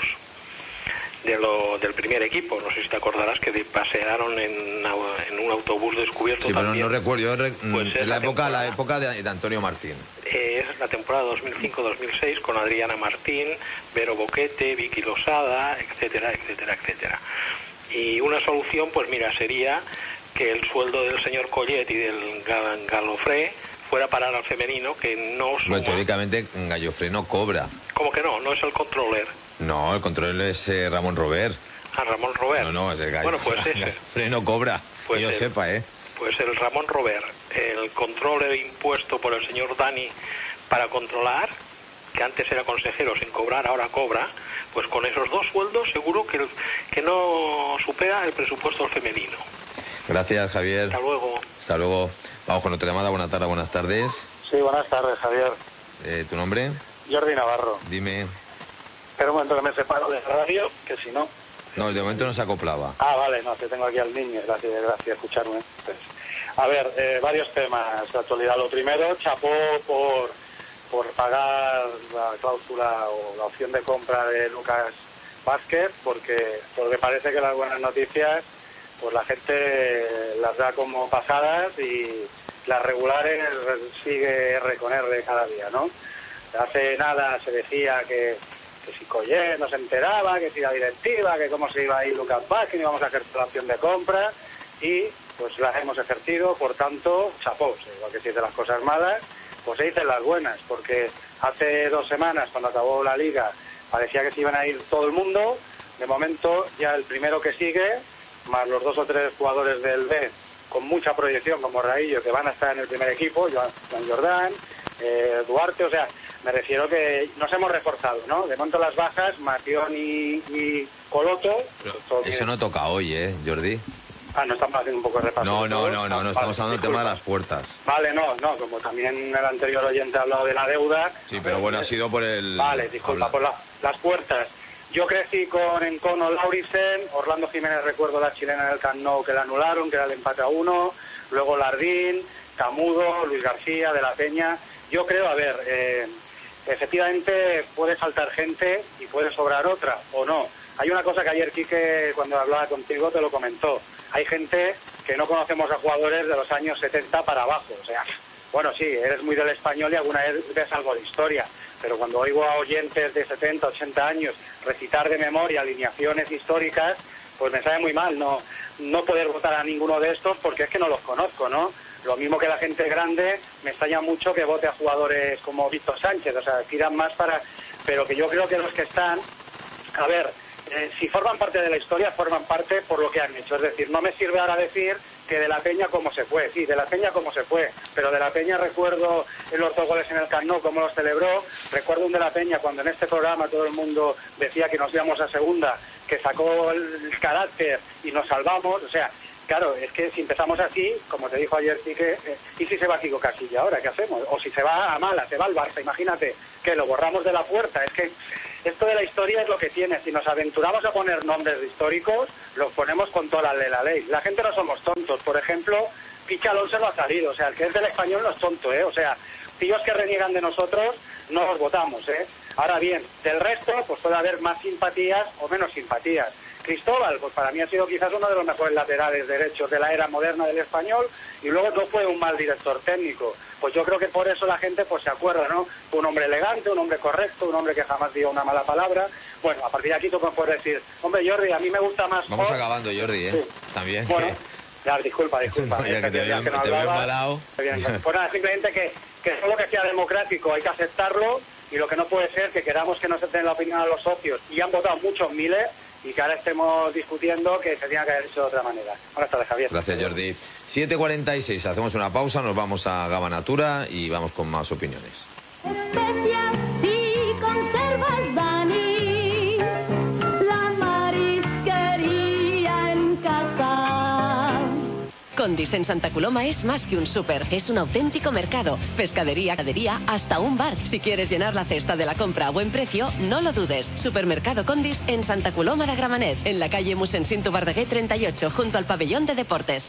primer equipo. No sé si te acordarás que pasearon en un autobús descubierto. Sí, pero también. no recuerdo. Pues es la época de Antonio Martín. Es la temporada 2005-2006 con Adriana Martín, Vero Boquete, Vicky Losada, etcétera, etcétera, etcétera. Y una solución, pues mira, sería que el sueldo del señor Collet y del Gallofré fuera parar al femenino, que no suma... Bueno, teóricamente Gallofré no cobra. ¿Cómo que no? No es el controller. No, el controller es Ramón Robert. Ah, Ramón Robert. No, es el Gallofré. Bueno, pues ese. Gallofré no cobra, pues que yo sepa, ¿eh? Pues el Ramón Robert, el controller impuesto por el señor Dani para controlar, que antes era consejero sin cobrar, ahora cobra, pues con esos dos sueldos seguro que no supera el presupuesto del femenino. Gracias, Javier. Hasta luego. Hasta luego. Vamos con otra llamada. Buenas tardes, buenas tardes. Sí, buenas tardes, Javier. ¿Tu nombre? Jordi Navarro. Dime. Espera un momento que me separo de la radio, que si no... No, de momento no se acoplaba. Ah, vale, no, que tengo aquí al niño, gracias por escucharme. Pues, a ver, varios temas de actualidad. Lo primero, chapó por pagar la cláusula o la opción de compra de Lucas Vázquez, porque parece que las buenas noticias, pues la gente las da como pasadas y las regulares sigue R con R cada día, ¿no? Hace nada se decía que si Collet no se enteraba, que si la directiva, que cómo se iba a ir Lucas Vázquez, que no íbamos a ejercer la opción de compra, y pues las hemos ejercido, por tanto, chapó. Igual que si de las cosas malas, pues se dicen las buenas, porque hace 2 semanas, cuando acabó la Liga, parecía que se iban a ir todo el mundo. De momento, ya el primero que sigue, más los 2 o 3 jugadores del B, con mucha proyección, como Raillo, que van a estar en el primer equipo, Joan Jordán, Duarte, o sea, me refiero que nos hemos reforzado, ¿no? De momento las bajas, Matión y Coloto. Eso no toca hoy, Jordi. Ah, no estamos haciendo un poco de repaso. No, estamos hablando del tema de las puertas. Vale, no, como también el anterior oyente ha hablado de la deuda. Sí, pero bueno, ha sido por el... Vale, disculpa, por las puertas. Yo crecí con Encono, Laurisen, Orlando Jiménez, recuerdo la chilena del Camp Nou que la anularon, que era el empate a 1, luego Lardín, Camudo, Luis García, De la Peña. Yo creo, a ver, efectivamente puede faltar gente y puede sobrar otra, o no. Hay una cosa que ayer Quique, cuando hablaba contigo, te lo comentó. Hay gente que no conocemos a jugadores de los años 70 para abajo. O sea, bueno, sí, eres muy del Español y alguna vez ves algo de historia. Pero cuando oigo a oyentes de 70, 80 años recitar de memoria alineaciones históricas, pues me sabe muy mal no poder votar a ninguno de estos porque es que no los conozco, ¿no? Lo mismo que la gente grande, me extraña mucho que vote a jugadores como Víctor Sánchez, o sea, tiran más para... Pero que yo creo que los que están... A ver, si forman parte de la historia, forman parte por lo que han hecho. Es decir, no me sirve ahora decir que De la Peña cómo se fue. Sí, De la Peña cómo se fue. Pero De la Peña recuerdo los 2 goles en el Camp Nou, cómo los celebró. Recuerdo un De la Peña cuando en este programa todo el mundo decía que nos íbamos a segunda, que sacó el carácter y nos salvamos. O sea, claro, es que si empezamos así, como te dijo ayer, sí que... ¿y si se va Kiko Casilla ahora? ¿Qué hacemos? O si se va a mala, se va al Barça, imagínate, que lo borramos de la puerta. Es que esto de la historia es lo que tiene. Si nos aventuramos a poner nombres históricos, los ponemos con toda la ley. La gente no somos tontos. Por ejemplo, Pichi Alonso no ha salido. O sea, el que es del Español no es tonto, ¿eh? O sea, tíos que reniegan de nosotros, no los votamos, ¿eh? Ahora bien, del resto, pues puede haber más simpatías o menos simpatías. Cristóbal, pues para mí ha sido quizás uno de los mejores laterales derechos de la era moderna del Español y luego no fue un mal director técnico. Pues yo creo que por eso la gente pues se acuerda, ¿no? Fue un hombre elegante, un hombre correcto, un hombre que jamás dio una mala palabra. Bueno, a partir de aquí tú me puedes decir, hombre Jordi, a mí me gusta más... Vamos acabando, Jordi, Sí. También. Bueno, ya, disculpa. Oye, que te veo embalado. Pues nada, simplemente que todo lo que sea democrático hay que aceptarlo y lo que no puede ser que queramos que no se den la opinión a los socios y han votado muchos miles y que ahora estemos discutiendo que se tenga que haber hecho de otra manera. Buenas tardes, Javier. Gracias, Jordi. 7:46, hacemos una pausa, nos vamos a Gaba Natura y vamos con más opiniones. Especias y conservas, Dani, la marisquería en casa. Condis en Santa Coloma es más que un súper, es un auténtico mercado. Pescadería, ganadería, hasta un bar. Si quieres llenar la cesta de la compra a buen precio, no lo dudes. Supermercado Condis en Santa Coloma de Gramenet, en la calle Mossèn Verdaguer 38, junto al pabellón de deportes.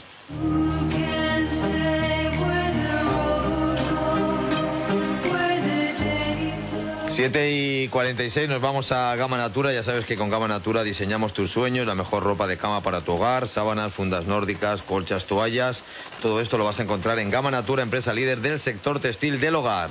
7:46, nos vamos a Gama Natura. Ya sabes que con Gama Natura diseñamos tus sueños, la mejor ropa de cama para tu hogar, sábanas, fundas nórdicas, colchas, toallas. Todo esto lo vas a encontrar en Gama Natura, empresa líder del sector textil del hogar.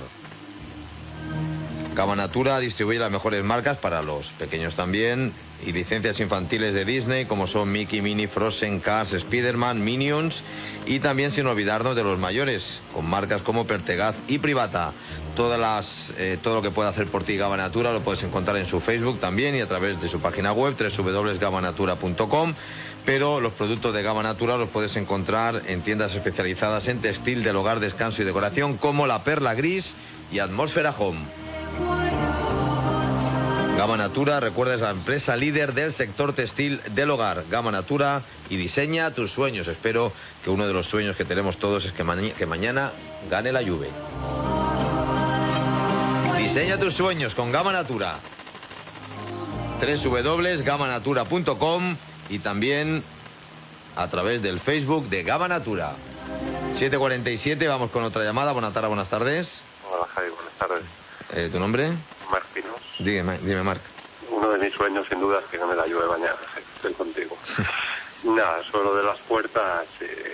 Gama Natura distribuye las mejores marcas para los pequeños también y licencias infantiles de Disney como son Mickey, Minnie, Frozen, Cars, Spiderman, Minions y también sin olvidarnos de los mayores con marcas como Pertegaz y Privata. Todo lo que puede hacer por ti Gama Natura lo puedes encontrar en su Facebook también y a través de su página web www.gamanatura.com. Pero los productos de Gama Natura los puedes encontrar en tiendas especializadas en textil del hogar, descanso y decoración como La Perla Gris y Atmósfera Home. Gama Natura, recuerda, es la empresa líder del sector textil del hogar. Gama Natura y diseña tus sueños. Espero que uno de los sueños que tenemos todos es que mañana gane la Juve. Diseña tus sueños con Gama Natura. www.gamanatura.com y también a través del Facebook de Gama Natura. 7:47, vamos con otra llamada. Buenas tardes. Hola Javi, buenas tardes. ¿Tu nombre? Marc Pinos. Dime, Marc. Uno de mis sueños, sin duda, es que no me la Juve mañana. Estoy contigo. Nada, sobre lo de las puertas,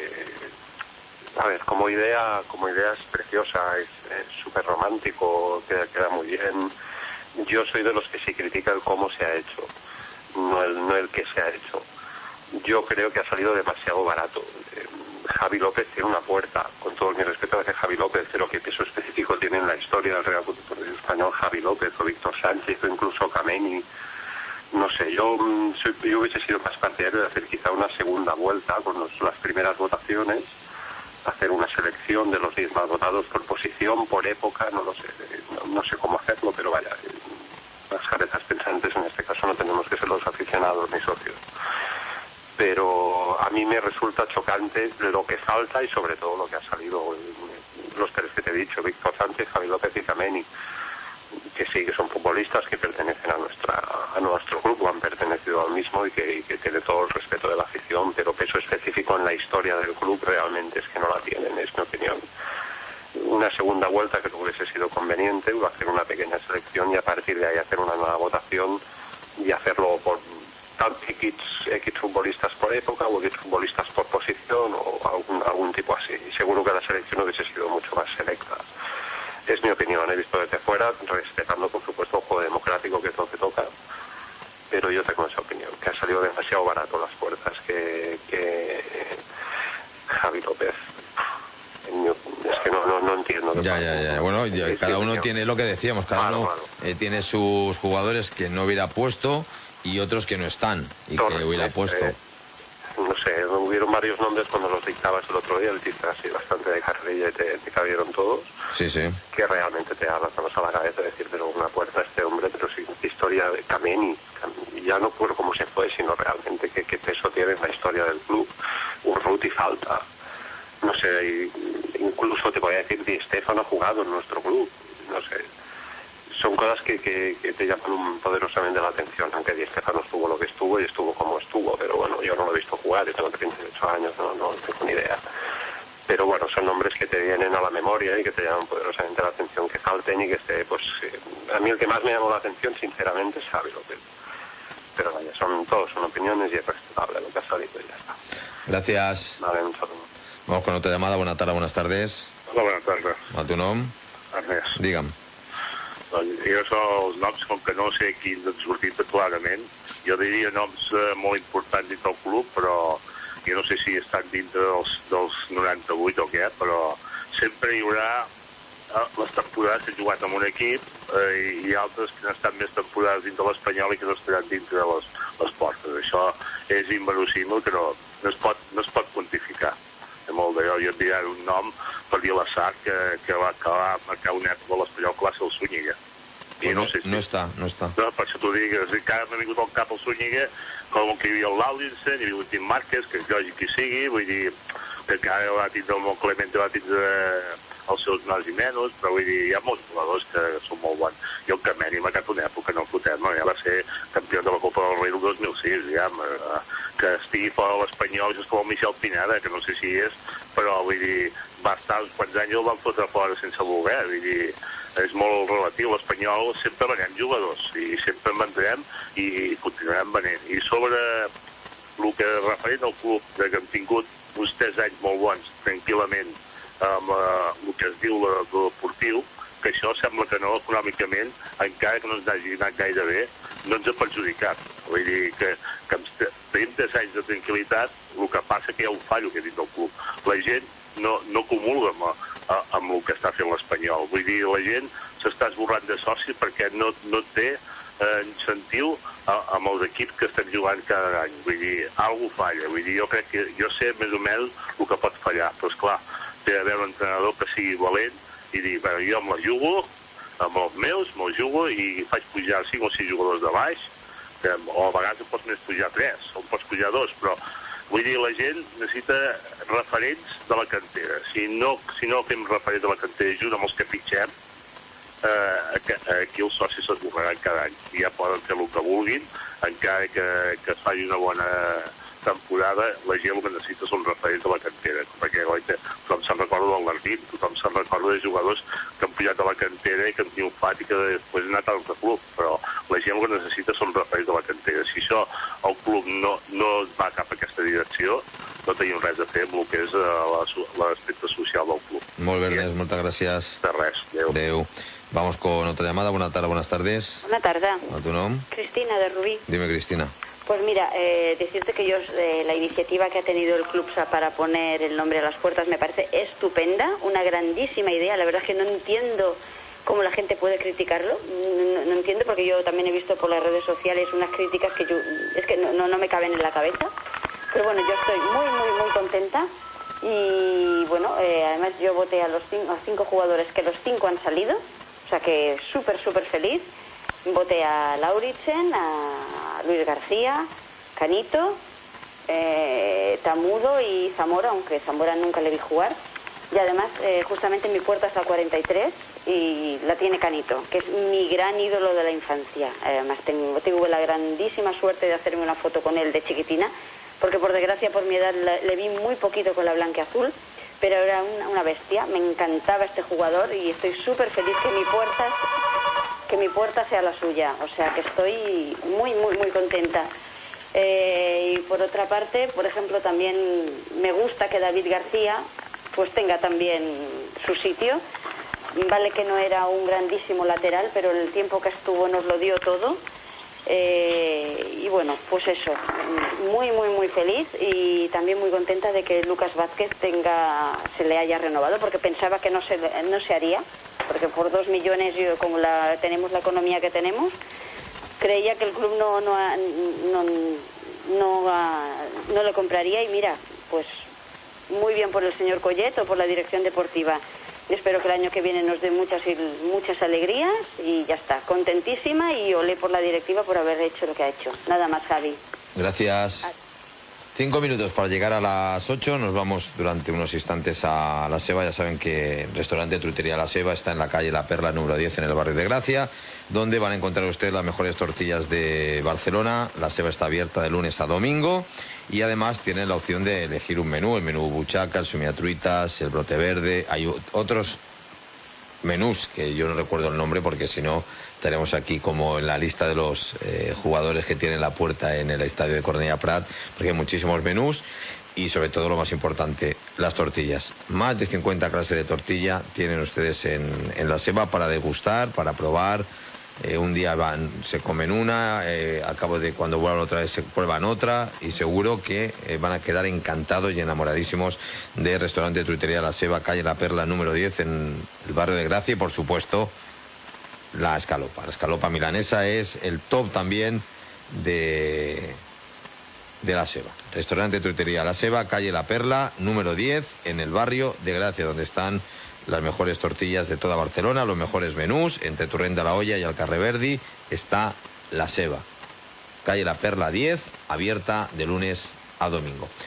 a ver, como idea es preciosa, es súper romántico, queda muy bien. Yo soy de los que sí critica el cómo se ha hecho, no el que se ha hecho. Yo creo que ha salido demasiado barato. Javi López tiene una puerta, con todo mi respeto hacia Javi López, pero qué peso específico tiene en la historia del Real Club Deportivo Español Javi López o Víctor Sánchez o incluso Kameni. No sé, yo hubiese sido más partidario de hacer quizá una segunda vuelta con las primeras votaciones, hacer una selección de los 10 más votados por posición, por época, no sé cómo hacerlo, pero vaya, las cabezas pensantes en este caso no tenemos que ser los aficionados ni socios. Pero a mí me resulta chocante lo que falta y sobre todo lo que ha salido, los tres que te he dicho, Víctor Sánchez, Javi López y Kameni, que sí, que son futbolistas que pertenecen a nuestro grupo, han pertenecido al mismo y que tiene todo el respeto de la afición, pero peso específico en la historia del club realmente es que no la tienen, es mi opinión. Una segunda vuelta que hubiese sido conveniente, hacer una pequeña selección y a partir de ahí hacer una nueva votación y hacerlo por X futbolistas por época o X futbolistas por posición o algún tipo así. Y seguro que la selección hubiese sido mucho más selecta. Es mi opinión, he visto desde fuera, respetando por supuesto el juego democrático que es lo que toca, pero yo tengo esa opinión, que ha salido demasiado barato las puertas, que Javi López. Es que no entiendo. Ya. Bueno, cada uno tiene lo que decíamos, cada uno tiene sus jugadores que no hubiera puesto y otros que no están y que hubiera puesto. No sé, hubieron varios nombres cuando los dictabas el otro día, el dicta así bastante de carrilla y te cabieron todos. Sí. Que realmente te das las manos a la cabeza de decir, pero una puerta a este hombre, pero sin historia de Kameni, ya no por cómo se fue, sino realmente qué peso tiene en la historia del club. Urruti falta. No sé, incluso te voy a decir, Di Stéfano ha jugado en nuestro club, no sé. Son cosas que te llaman poderosamente la atención, aunque Di Stéfano estuvo lo que estuvo y estuvo como estuvo, pero bueno, yo no lo he visto jugar, yo tengo 38 años, no tengo ni idea. Pero bueno, son nombres que te vienen a la memoria y que te llaman poderosamente la atención, que falten y que esté, pues a mí el que más me llamó la atención sinceramente es Javi López. Pero vaya, todos son opiniones y es respetable lo que ha salido y ya está. Gracias. Vale, un saludo. Vamos con otra llamada. Buenas tardes. Hola, buenas tardes. ¿A tu nom? Ernest. Digue'm. Doncs jo els noms, com que no sé quins han sortit clarament, jo diria noms molt importants dintre del club, però jo no sé si estan dintre dels 98 o què, però sempre hi haurà les temporades que he jugat amb un equip i altres que han estat més temporades dintre l'Espanyol i que no estaran dintre les portes. Això és inverossímil, que no es pot quantificar. Jo et diré un nom per dir l'assar que va marcar una època a l'Espanyol, que va ser el Zúñiga. No està. No, per això t'ho dic, encara m'ha vingut al cap el Zúñiga, com que hi havia el Laulinson, hi havia el Tim Márquez, que és lògic que hi sigui, vull dir, que encara va tindre el Clemente, va tindre els seus més i menys, però vull dir, hi ha molts jugadors que són molt bons. I el Cameni m'ha quedat una època, no fotem, ja va ser campió de la Copa del Rei del 2006, que estigui fora de l'Espanyol, és com el Michel Pineda, que no sé si és, però vull dir, va estar uns quants anys i el van fotre fora sense voler, vull dir, és molt relatiu. L'Espanyol sempre venem jugadors i sempre en vendrem i continuarem venent. I sobre el que referent al club, que hem tingut uns 3 anys molt bons, tranquil·lament, amb el que es diu el deportiu, que això sembla que no, econòmicament, encara que no ens hagi anat gaire bé, no ens ha perjudicat. Vull dir que tenim 3 anys de tranquil·litat, el que passa que hi ha un fallo que dins del club. La gent no comulga amb el que està fent l'Espanyol. Vull dir, la gent s'està esborrant de soci perquè no té incentiu amb els equips que estem jugant cada any. Vull dir, alguna falla. Vull dir, jo crec que jo sé més o menys el que pot fallar, però esclar, té d'haver un entrenador que sigui valent i dir, jo me la jugo, amb els meus, me'ls jugo i faig pujar 5 o 6 jugadors de baix, o a vegades en pots més pujar 3, o en pots pujar 2, però vull dir, la gent necessita referents de la cantera. Si no fem referents de la cantera junt amb els que fitxem, aquí els socis s'esborraran cada any i ja poden fer el que vulguin, encara que es faci una bona temporada, la gent el que necessita són referents de la cantera, perquè tothom se'n recorda del Lardín, tothom se'n recorda de jugadors que han pujat a la cantera i que han triomfat i que després han anat al club, però la gent el que necessita són referents de la cantera. Si això el club no va cap a aquesta direcció, no tenim res a fer amb el que és l'aspecte social del club. Molt bé, Ernest, moltes gràcies. De res, adéu. Vamos con otra llamada. Buenas tardes. Buenas tardes. ¿A tu nombre? Cristina, de Rubí. Dime, Cristina. Pues mira, decirte que la iniciativa que ha tenido el club para poner el nombre a las puertas me parece estupenda, una grandísima idea. La verdad es que no entiendo cómo la gente puede criticarlo. No entiendo, porque yo también he visto por las redes sociales unas críticas que es que no me caben en la cabeza. Pero bueno, yo estoy muy contenta. Y bueno, además yo voté a los 5 jugadores, que los 5 han salido. O sea que súper feliz. Voté a Lauritsen, a Luis García, Canito, Tamudo y Zamora, aunque Zamora nunca le vi jugar. Y además, justamente mi puerta es la 43 y la tiene Canito, que es mi gran ídolo de la infancia. Además, tuve la grandísima suerte de hacerme una foto con él de chiquitina, porque por desgracia, por mi edad, le vi muy poquito con la blanqueazul, pero era una bestia. Me encantaba este jugador y estoy súper feliz que mi puerta sea la suya. O sea que estoy muy contenta. Y por otra parte, por ejemplo, también me gusta que David García pues tenga también su sitio. Vale que no era un grandísimo lateral, pero el tiempo que estuvo nos lo dio todo. Y bueno, pues eso, muy feliz y también muy contenta de que Lucas Vázquez se le haya renovado, porque pensaba que no se haría, porque por 2 millones, como tenemos la economía que tenemos, creía que el club no le compraría. Y mira, pues muy bien por el señor Collet o por la dirección deportiva. Y espero que el año que viene nos dé muchas alegrías y ya está, contentísima, y olé por la directiva por haber hecho lo que ha hecho. Nada más, Javi. Gracias. 5 minutos para llegar a las 8. Nos vamos durante unos instantes a La Seva. Ya saben que el restaurante Truitería La Seva está en la calle La Perla número 10 en el barrio de Gracia, donde van a encontrar ustedes las mejores tortillas de Barcelona. La Seva está abierta de lunes a domingo y además tienen la opción de elegir un menú, el menú buchaca, el sumiatruitas, el brote verde. Hay otros menús que yo no recuerdo el nombre, porque si no estaremos aquí como en la lista de los jugadores que tienen la puerta en el estadio de Cornellà Prat, porque hay muchísimos menús y sobre todo lo más importante, las tortillas. Más de 50 clases de tortilla tienen ustedes en La Seva para degustar, para probar. Un día se comen una, al cabo de cuando vuelvan otra vez se prueban otra, y seguro que van a quedar encantados y enamoradísimos del restaurante Truitería La Seva, calle La Perla número 10 en el barrio de Gracia. Y por supuesto la escalopa milanesa es el top también de La Seva. Restaurante Truitería La Seva, calle La Perla número 10 en el barrio de Gracia, donde están las mejores tortillas de toda Barcelona, los mejores menús. Entre Torrent de la Olla y el Carrer Verdi está La Seva, calle La Perla 10, abierta de lunes a domingo.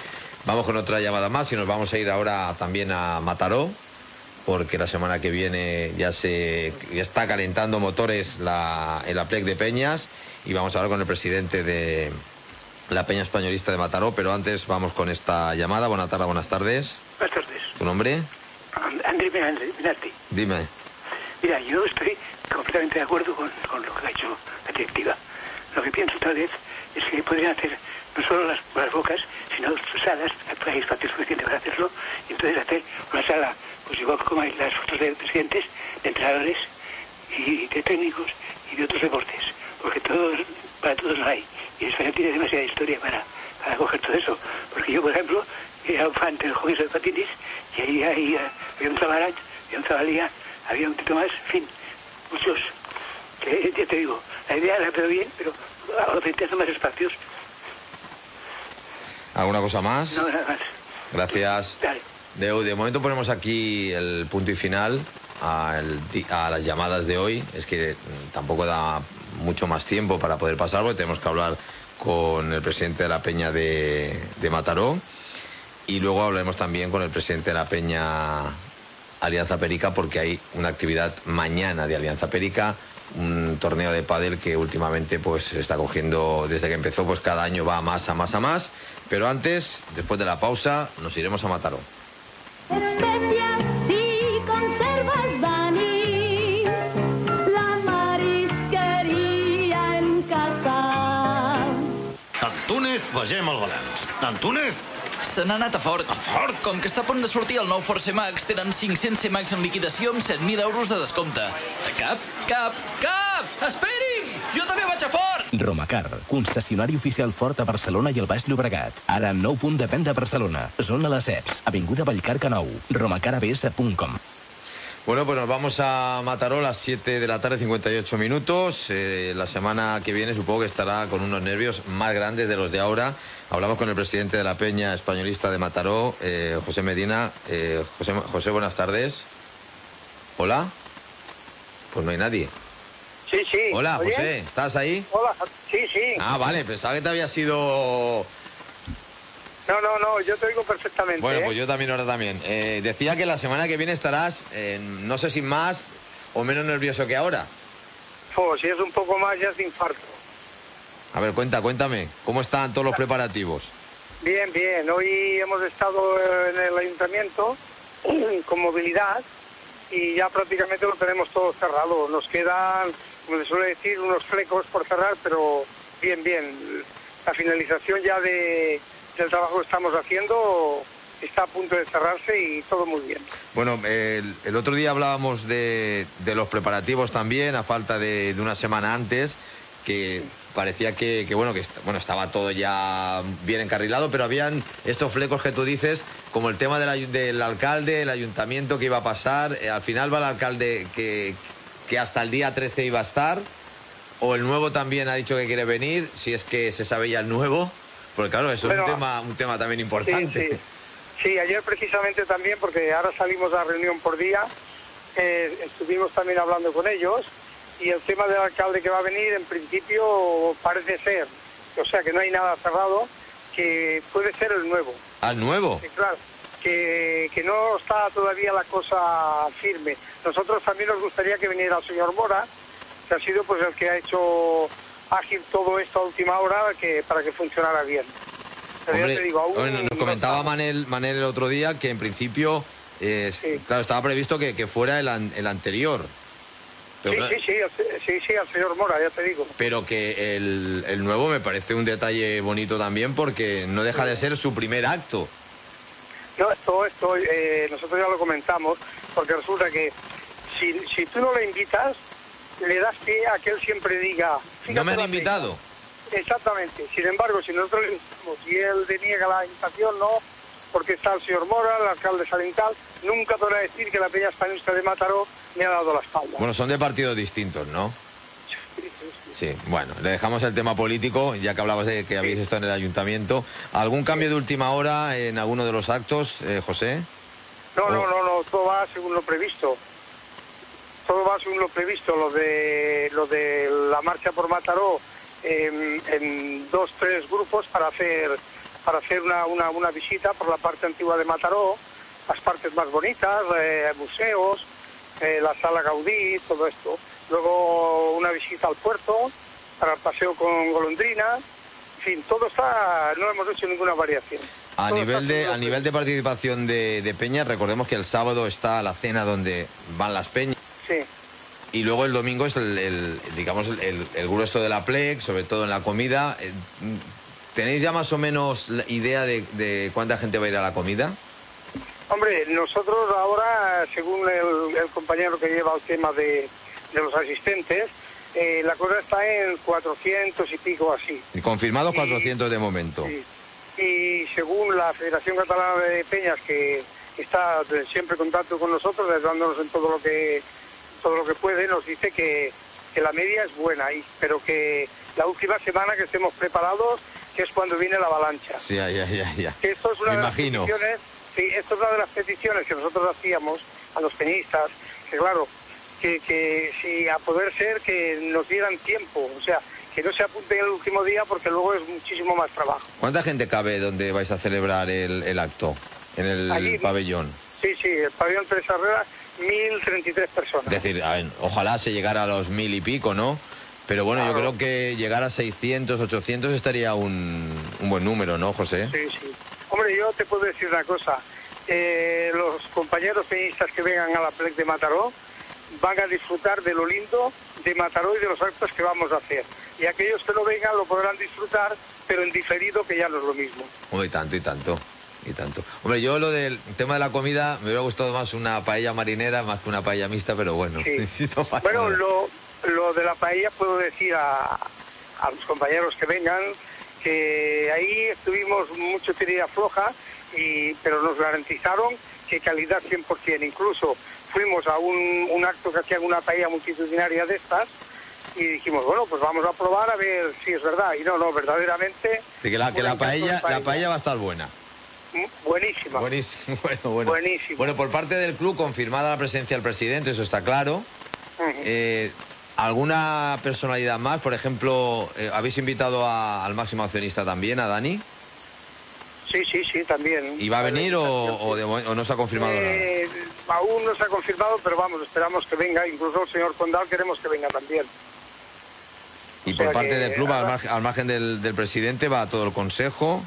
Vamos con otra llamada más y nos vamos a ir ahora también a Mataró, porque la semana que viene ya está calentando motores en la Plec de Peñas, y vamos a hablar con el presidente de la Peña Españolista de Mataró, pero antes vamos con esta llamada. Buenas tardes. Buenas tardes. ¿Tu nombre? Andrés Minardi. Dime. Mira, yo estoy completamente de acuerdo con lo que ha hecho la directiva. Lo que pienso tal vez es que podrían hacer no solo las bocas, sino salas, hay espacio suficiente para hacerlo, y entonces hacer una sala, pues igual como hay las fotos de presidentes, de entrenadores y de técnicos y de otros deportes, porque para todos no hay, y España tiene demasiada historia para coger todo eso, porque yo, por ejemplo, era un fan del hockey de patines, y ahí había un Zabarat, había un Zabalía, había un Tito más, en fin, muchos, que ya te digo, la idea la veo bien, pero ahora necesitan más espacios. ¿Alguna cosa más? No, nada más. Gracias. Dale. De momento ponemos aquí el punto y final a las llamadas de hoy. Es que tampoco da mucho más tiempo para poder pasar, porque tenemos que hablar con el presidente de la Peña de Mataró, y luego hablaremos también con el presidente de la Peña Alianza Perica, porque hay una actividad mañana de Alianza Perica, un torneo de pádel que últimamente pues se está cogiendo, desde que empezó, pues cada año va a más. Pero antes, después de la pausa, nos iremos a Mataró. Especias si conservas, Dani, la marisqueria en casa. Antúnez, vegem el balanç. Antúnez? Se n'ha anat a Ford. A Ford? Com que està a punt de sortir el nou Ford C-Max, tenen 500 C-Max en liquidació amb 7.000 euros de descompte. Cap! Esperi'm! Jo també vaig a Ford! Romacar, concessionari oficial Ford a Barcelona i el Baix Llobregat. Ara nou punt de venda a Barcelona. Zona Les Eps, avinguda Vallcarca 9. romacarabs.com. Bueno, pues nos vamos a Mataró a las 7 de la tarde, 58 minutos. La semana que viene supongo que estará con unos nervios más grandes de los de ahora. Hablamos con el presidente de la Peña Españolista de Mataró, José Medina. José, buenas tardes. ¿Hola? Pues no hay nadie. Sí. Hola, ¿Oye? José, ¿estás ahí? Hola, sí. Ah, vale, pensaba que te había sido... No, yo te oigo perfectamente. Bueno, pues yo también, ahora también. Decía que la semana que viene estarás, no sé si más o menos nervioso que ahora. Si es un poco más ya es de infarto. A ver, cuéntame, ¿cómo están todos los preparativos? Bien. Hoy hemos estado en el ayuntamiento con movilidad y ya prácticamente lo tenemos todo cerrado. Nos quedan, como se suele decir, unos flecos por cerrar, pero bien. La finalización ya del trabajo que estamos haciendo está a punto de cerrarse y todo muy bien. Bueno, el otro día hablábamos de los preparativos también, a falta de una semana antes, que parecía que estaba todo ya bien encarrilado, pero habían estos flecos que tú dices, como el tema del alcalde, el ayuntamiento que iba a pasar. Al final va el alcalde que hasta el día 13 iba a estar, o el nuevo también ha dicho que quiere venir, si es que se sabe ya el nuevo, porque claro, eso es un tema también importante. Sí, ayer precisamente también, porque ahora salimos a reunión por día, estuvimos también hablando con ellos, y el tema del alcalde que va a venir, en principio parece ser, o sea que no hay nada cerrado, que puede ser el nuevo. ¿Al nuevo? Sí, claro, que no está todavía la cosa firme. Nosotros también nos gustaría que viniera el señor Mora, que ha sido pues el que ha hecho ágil todo esto a última hora para que funcionara bien. Pero hombre, ya te digo, aún nos comentaba Manel el otro día que en principio claro, estaba previsto que fuera el anterior. Pero sí, al señor Mora, ya te digo. Pero que el nuevo me parece un detalle bonito también, porque no deja de ser su primer acto. No, esto nosotros ya lo comentamos, porque resulta que si tú no le invitas, le das pie a que él siempre diga... No me han invitado. Exactamente. Sin embargo, si nosotros le invitamos y él deniega la invitación, no, porque está el señor Mora, el alcalde Salintal, nunca podrá decir que la Peña Españolista de Mataró me ha dado la espalda. Bueno, son de partidos distintos, ¿no? Sí, bueno, le dejamos el tema político, ya que hablabas de que habéis estado en el ayuntamiento. ¿Algún cambio de última hora en alguno de los actos, José? No, todo va según lo previsto. Todo va según lo previsto. Lo de la marcha por Mataró en 2-3 grupos para hacer para hacer una visita por la parte antigua de Mataró, las partes más bonitas, museos, la sala Gaudí, todo esto. Luego una visita al puerto para el paseo con golondrina. En fin, todo está, no hemos hecho ninguna variación. A nivel de participación de peñas, recordemos que el sábado está la cena donde van las peñas. Sí. Y luego el domingo es el grueso de la plec, sobre todo en la comida. ¿Tenéis ya más o menos la idea de cuánta gente va a ir a la comida? Hombre, nosotros ahora, según el compañero que lleva el tema de los asistentes, la cosa está en 400 y pico así. Y confirmados 400 de momento. Sí. Y según la Federación Catalana de Peñas, que está siempre en contacto con nosotros, ayudándonos en todo lo que puede, nos dice que la media es buena, pero que la última semana que estemos preparados, que es cuando viene la avalancha. Sí, ya. Que esto es una Me de imagino. las peticiones, sí, esto es una de las peticiones que nosotros hacíamos a los peñistas, que claro, que si a poder ser que nos dieran tiempo, o sea, que no se apunten el último día porque luego es muchísimo más trabajo. ¿Cuánta gente cabe donde vais a celebrar el acto? En el Allí, pabellón. Sí, el pabellón Teresa Herrera, 1.033 personas. Es decir, a ver, ojalá se llegara a los 1.000 y pico, ¿no? Pero bueno, Claro. yo creo que llegar a 600, 800 estaría un buen número, ¿no, José? Sí. Hombre, yo te puedo decir una cosa. Los compañeros peñistas que vengan a la plec de Mataró van a disfrutar de lo lindo de Mataró y de los actos que vamos a hacer. Y aquellos que no vengan lo podrán disfrutar, pero en diferido, que ya no es lo mismo. Oh, y tanto. Hombre, yo lo del tema de la comida, me hubiera gustado más una paella marinera más que una paella mixta, pero bueno. Sí. No pasa Bueno, nada. lo de la paella puedo decir a los compañeros que vengan que ahí estuvimos mucho tirilla floja, pero nos garantizaron que calidad 100%. Incluso fuimos a un acto que hacían una paella multitudinaria de estas y dijimos, bueno, pues vamos a probar a ver si es verdad. Y no, verdaderamente... Sí, que la paella va a estar buena. Buenísima. Buenísimo, bueno. Buenísimo. Bueno, por parte del club, confirmada la presencia del presidente, eso está claro. ¿Alguna personalidad más? Por ejemplo, ¿habéis invitado al máximo accionista también, a Dani? Sí, también. ¿Y va a venir o no se ha confirmado nada? Aún no se ha confirmado, pero vamos, esperamos que venga. Incluso el señor Condal queremos que venga también. Y O por sea parte que del club, ahora- al margen del presidente, va todo el consejo.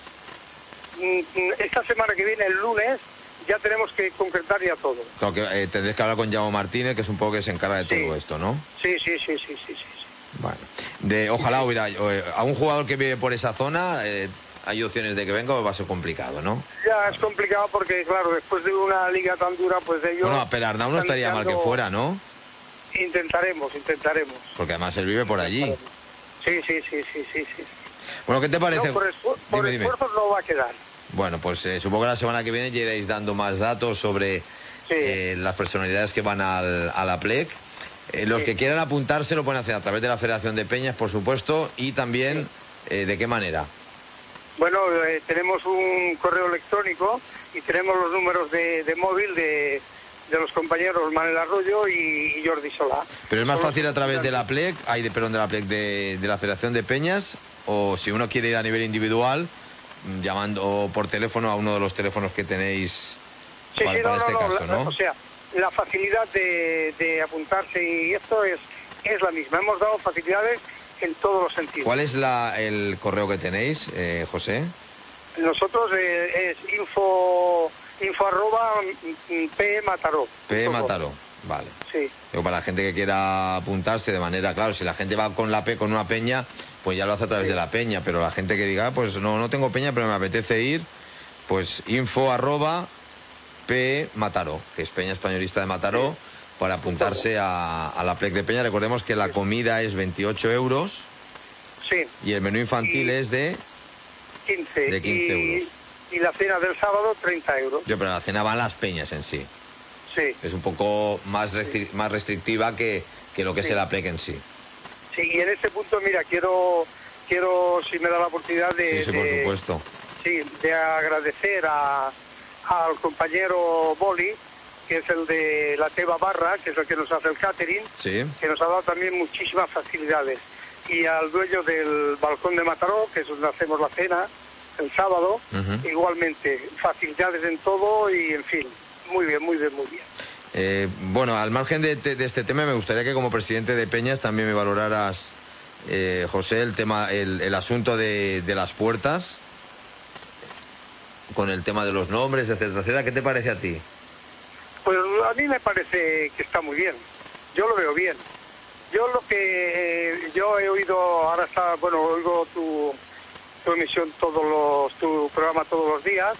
Esta semana que viene, el lunes, ya tenemos que concretar ya todo. Claro que tendréis que hablar con Jaume Martínez, que es un poco que se encarga de todo esto, ¿no? Sí. Bueno. Ojalá hubiera... a un jugador que vive por esa zona, hay opciones de que venga o va a ser complicado, ¿no? Ya es complicado porque, claro, después de una liga tan dura, pues ellos... Bueno, pero Arnau no están estaría mal que echando- fuera, ¿no? Intentaremos. Porque además él vive por allí. Sí. Bueno, ¿qué te parece? No, por Dime. esfuerzos no va a quedar. Bueno, pues supongo que la semana que viene ya iréis dando más datos sobre las personalidades que van a la plec. Los que quieran apuntarse lo pueden hacer a través de la Federación de Peñas, por supuesto, y también ¿de qué manera? Bueno, tenemos un correo electrónico y tenemos los números de móvil de los compañeros Manuel Arroyo y Jordi Solá. Pero es más fácil a través de la plec, de la Federación de Peñas, o si uno quiere ir a nivel individual, llamando por teléfono a uno de los teléfonos que tenéis para este caso, ¿no? O sea, la facilidad de apuntarse y esto es la misma. Hemos dado facilidades en todos los sentidos. ¿Cuál es el correo que tenéis, José? Nosotros es info @p Mataró. Mataró, vale. Sí. Digo, para la gente que quiera apuntarse de manera, claro, si la gente va con la P, con una peña, pues ya lo hace a través de la peña, pero la gente que diga, pues no tengo peña, pero me apetece ir, pues info @p Mataró, que es Peña Españolista de Mataró, para apuntarse a la plec de peña. Recordemos que la comida es 28 euros Sí. y el menú infantil es de 15. De 15 euros. Y la cena del sábado, 30 euros. Pero la cena van las peñas en sí. Sí. Es un poco más restrictiva que lo que es la plec en sí. Sí, y en este punto, mira, quiero si me da la oportunidad Sí, por supuesto. Sí, de agradecer al compañero Boli, que es el de la Teba Barra, que es el que nos hace el catering, Sí. que nos ha dado también muchísimas facilidades. Y al dueño del balcón de Mataró, que es donde hacemos la cena, el sábado, igualmente, facilidades en todo y, en fin, muy bien, muy bien, muy bien. Bueno, al margen de este tema, me gustaría que como presidente de Peñas también me valoraras, José, el asunto de las puertas, con el tema de los nombres, etcétera, etcétera. ¿Qué te parece a ti? Pues a mí me parece que está muy bien. Yo lo veo bien. Yo lo que yo he oído, ahora está, bueno, oigo tu emisión tu programa todos los días,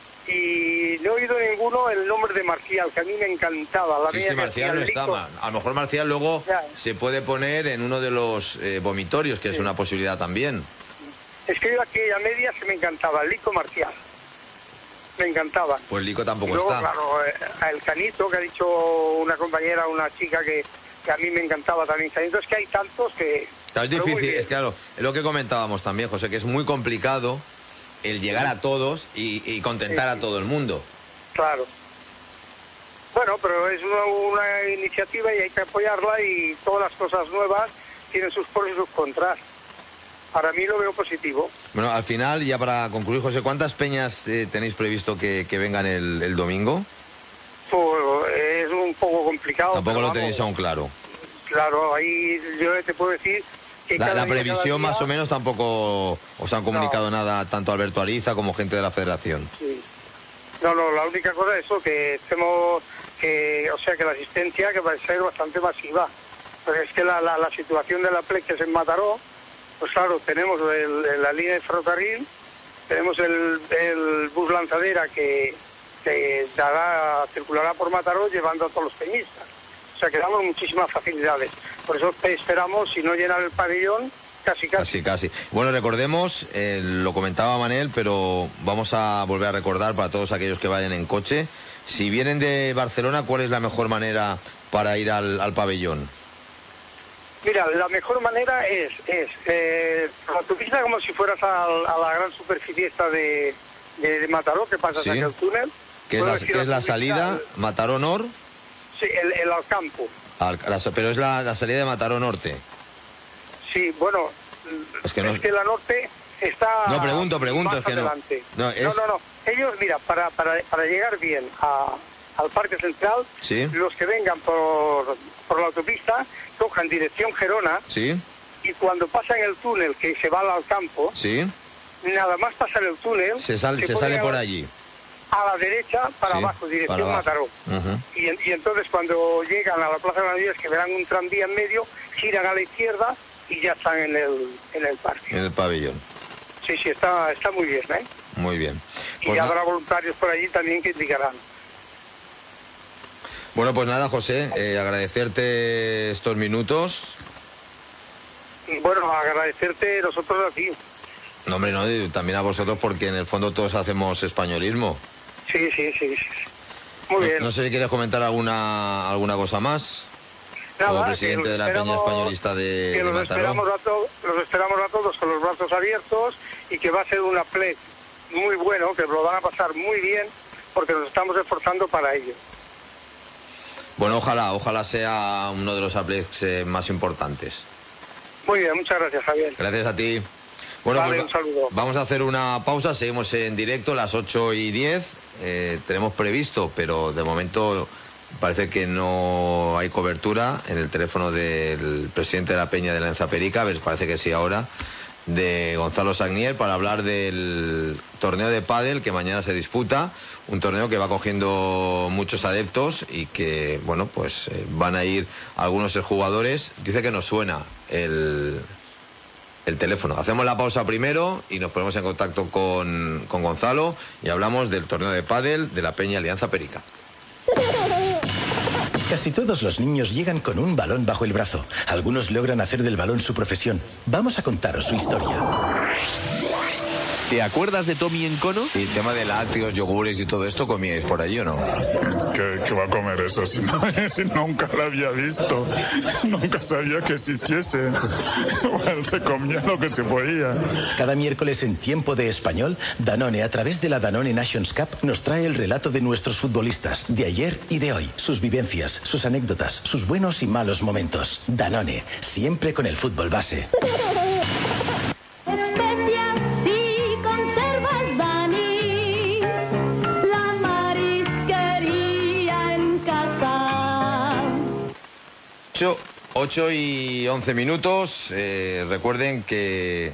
y no he oído ninguno el nombre de Marcial, que a mí me encantaba. Sí, Marcial no está mal. A lo mejor Marcial luego se puede poner en uno de los vomitorios, que es una posibilidad también. Es que yo aquí a medias que me encantaba, el Lico Marcial. Me encantaba. Pues Lico tampoco luego, está. Claro, el Canito, que ha dicho una compañera, una chica que a mí me encantaba también. Canito, es que hay tantos que... Claro, es difícil, es claro, es lo que comentábamos también, José, que es muy complicado el llegar a todos y contentar a todo el mundo. Claro. Bueno, pero es una iniciativa y hay que apoyarla, y todas las cosas nuevas tienen sus pros y sus contras. Para mí lo veo positivo. Bueno, al final, ya para concluir, José, ¿cuántas peñas tenéis previsto que vengan el domingo? Pues es un poco complicado. Tampoco lo tenéis aún claro. Claro, ahí yo te puedo decir que la previsión más o menos tampoco os han comunicado nada, tanto Alberto Ariza como gente de la federación. Sí. No, la única cosa es eso, que estemos, o sea, que la asistencia que va a ser bastante masiva. Pero es que la situación de la PLEC, que es en Mataró, pues claro, tenemos la línea de ferrocarril, tenemos el bus lanzadera que circulará por Mataró llevando a todos los peñistas. O sea, que damos muchísimas facilidades. Por eso esperamos, si no llenar el pabellón, casi. Bueno, recordemos, lo comentaba Manel, pero vamos a volver a recordar para todos aquellos que vayan en coche. Si vienen de Barcelona, ¿cuál es la mejor manera para ir al pabellón? Mira, la mejor manera es la autopista, como si fueras a la gran superficie esta de Mataró, que pasas hacia el túnel. ¿Qué es la salida? ¿Mataró Nor? Sí, el Alcampo. Pero es la salida de Mataró Norte. Sí, bueno, es que la norte está... No, pregunto, es que adelante. No. Ellos, mira, para llegar bien al Parque Central, ¿sí? Los que vengan por la autopista cojan dirección Gerona, ¿sí? Y cuando pasan el túnel que se va al campo, ¿sí? Nada más pasar el túnel... Se sale por allí. A la derecha, para abajo, dirección Mataró. Y entonces cuando llegan a la Plaza de las Navidades, que verán un tranvía en medio, giran a la izquierda y ya están en el parque. En el pabellón. Sí, está muy bien, ¿eh? Muy bien. Pues y habrá voluntarios por allí también que indicarán. Bueno, pues nada, José, agradecerte estos minutos. Bueno, agradecerte nosotros a ti. No, hombre, no, también a vosotros, porque en el fondo todos hacemos españolismo. Sí. Muy bien. No sé si quieres comentar alguna cosa más. Nada, como presidente de la Peña Españolista de Mataró. Los esperamos a todos con los brazos abiertos, y que va a ser una PLEC muy bueno, que lo van a pasar muy bien, porque nos estamos esforzando para ello. Bueno, ojalá sea uno de los APLECs más importantes. Muy bien, muchas gracias, Javier. Gracias a ti. Bueno, vale, pues un saludo. Vamos a hacer una pausa, seguimos en directo, las 8:10. Tenemos previsto, pero de momento parece que no hay cobertura en el teléfono del presidente de la Peña de la Enzaperica, a ver, parece que sí ahora, de Gonzalo Sagnier, para hablar del torneo de pádel que mañana se disputa, un torneo que va cogiendo muchos adeptos y que, bueno, pues van a ir algunos jugadores. Dice que nos suena el teléfono. Hacemos la pausa primero y nos ponemos en contacto con Gonzalo y hablamos del torneo de pádel de la Peña Alianza Perica. Casi todos los niños llegan con un balón bajo el brazo. Algunos logran hacer del balón su profesión. Vamos a contaros su historia. ¿Te acuerdas de Tommy en Cono? Y el tema de lácteos, yogures y todo esto, ¿comíais por allí o no? ¿Qué va a comer eso? Si nunca lo había visto. Nunca sabía que existiese. Bueno, se comía lo que se podía. Cada miércoles en Tiempo de Español, Danone, a través de la Danone Nations Cup, nos trae el relato de nuestros futbolistas, de ayer y de hoy. Sus vivencias, sus anécdotas, sus buenos y malos momentos. Danone, siempre con el fútbol base. Especias y conservas 8 y 11 minutos. Recuerden que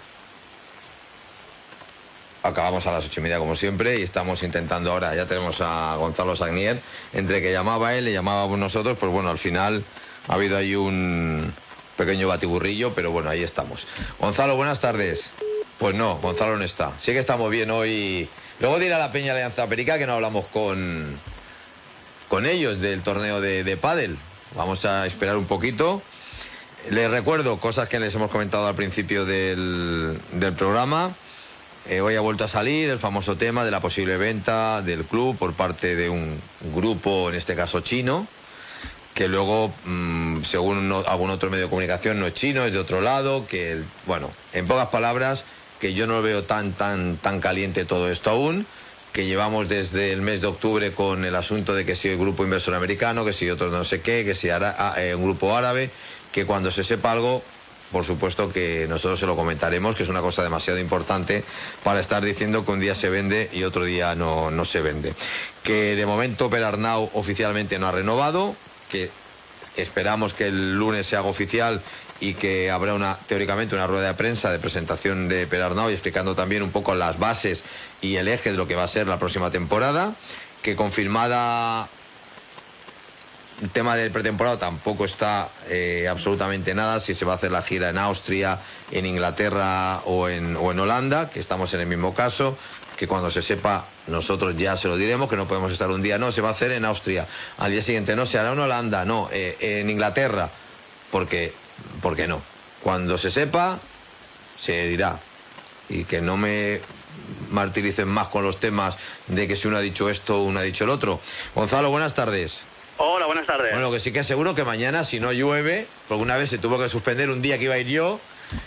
acabamos a las 8:30 como siempre y estamos intentando ahora, ya tenemos a Gonzalo Sagnier, entre que llamaba él y llamábamos nosotros, pues bueno, al final ha habido ahí un pequeño batiburrillo, pero bueno, ahí estamos. Gonzalo, buenas tardes. Pues no, Gonzalo no está. Sí que estamos bien hoy. Luego dirá la Peña Alianza Perica que no hablamos con ellos del torneo de pádel. Vamos a esperar un poquito. Les recuerdo cosas que les hemos comentado al principio del programa. Hoy ha vuelto a salir el famoso tema de la posible venta del club por parte de un grupo, en este caso chino, que luego, según algún otro medio de comunicación, no es chino, es de otro lado, que, bueno, en pocas palabras, que yo no lo veo tan caliente todo esto aún, que llevamos desde el mes de octubre con el asunto de que si el grupo inversor americano, que si otro no sé qué, que si un grupo árabe, que cuando se sepa algo, por supuesto que nosotros se lo comentaremos, que es una cosa demasiado importante para estar diciendo que un día se vende y otro día no se vende. Que de momento Per Arnau oficialmente no ha renovado, que esperamos que el lunes se haga oficial y que habrá teóricamente una rueda de prensa de presentación de Per Arnau y explicando también un poco las bases y el eje de lo que va a ser la próxima temporada, que confirmada el tema del pretemporada tampoco está absolutamente nada, si se va a hacer la gira en Austria, en Inglaterra o en Holanda, que estamos en el mismo caso, que cuando se sepa nosotros ya se lo diremos, que no podemos estar un día, no, se va a hacer en Austria, al día siguiente no, se hará en Holanda, no, en Inglaterra, porque no. Cuando se sepa, se dirá. Y que no me martiricen más con los temas de que si uno ha dicho esto, uno ha dicho el otro. Gonzalo, buenas tardes. Hola, buenas tardes. Bueno, lo que sí que es seguro que mañana, si no llueve, porque una vez se tuvo que suspender un día que iba a ir yo,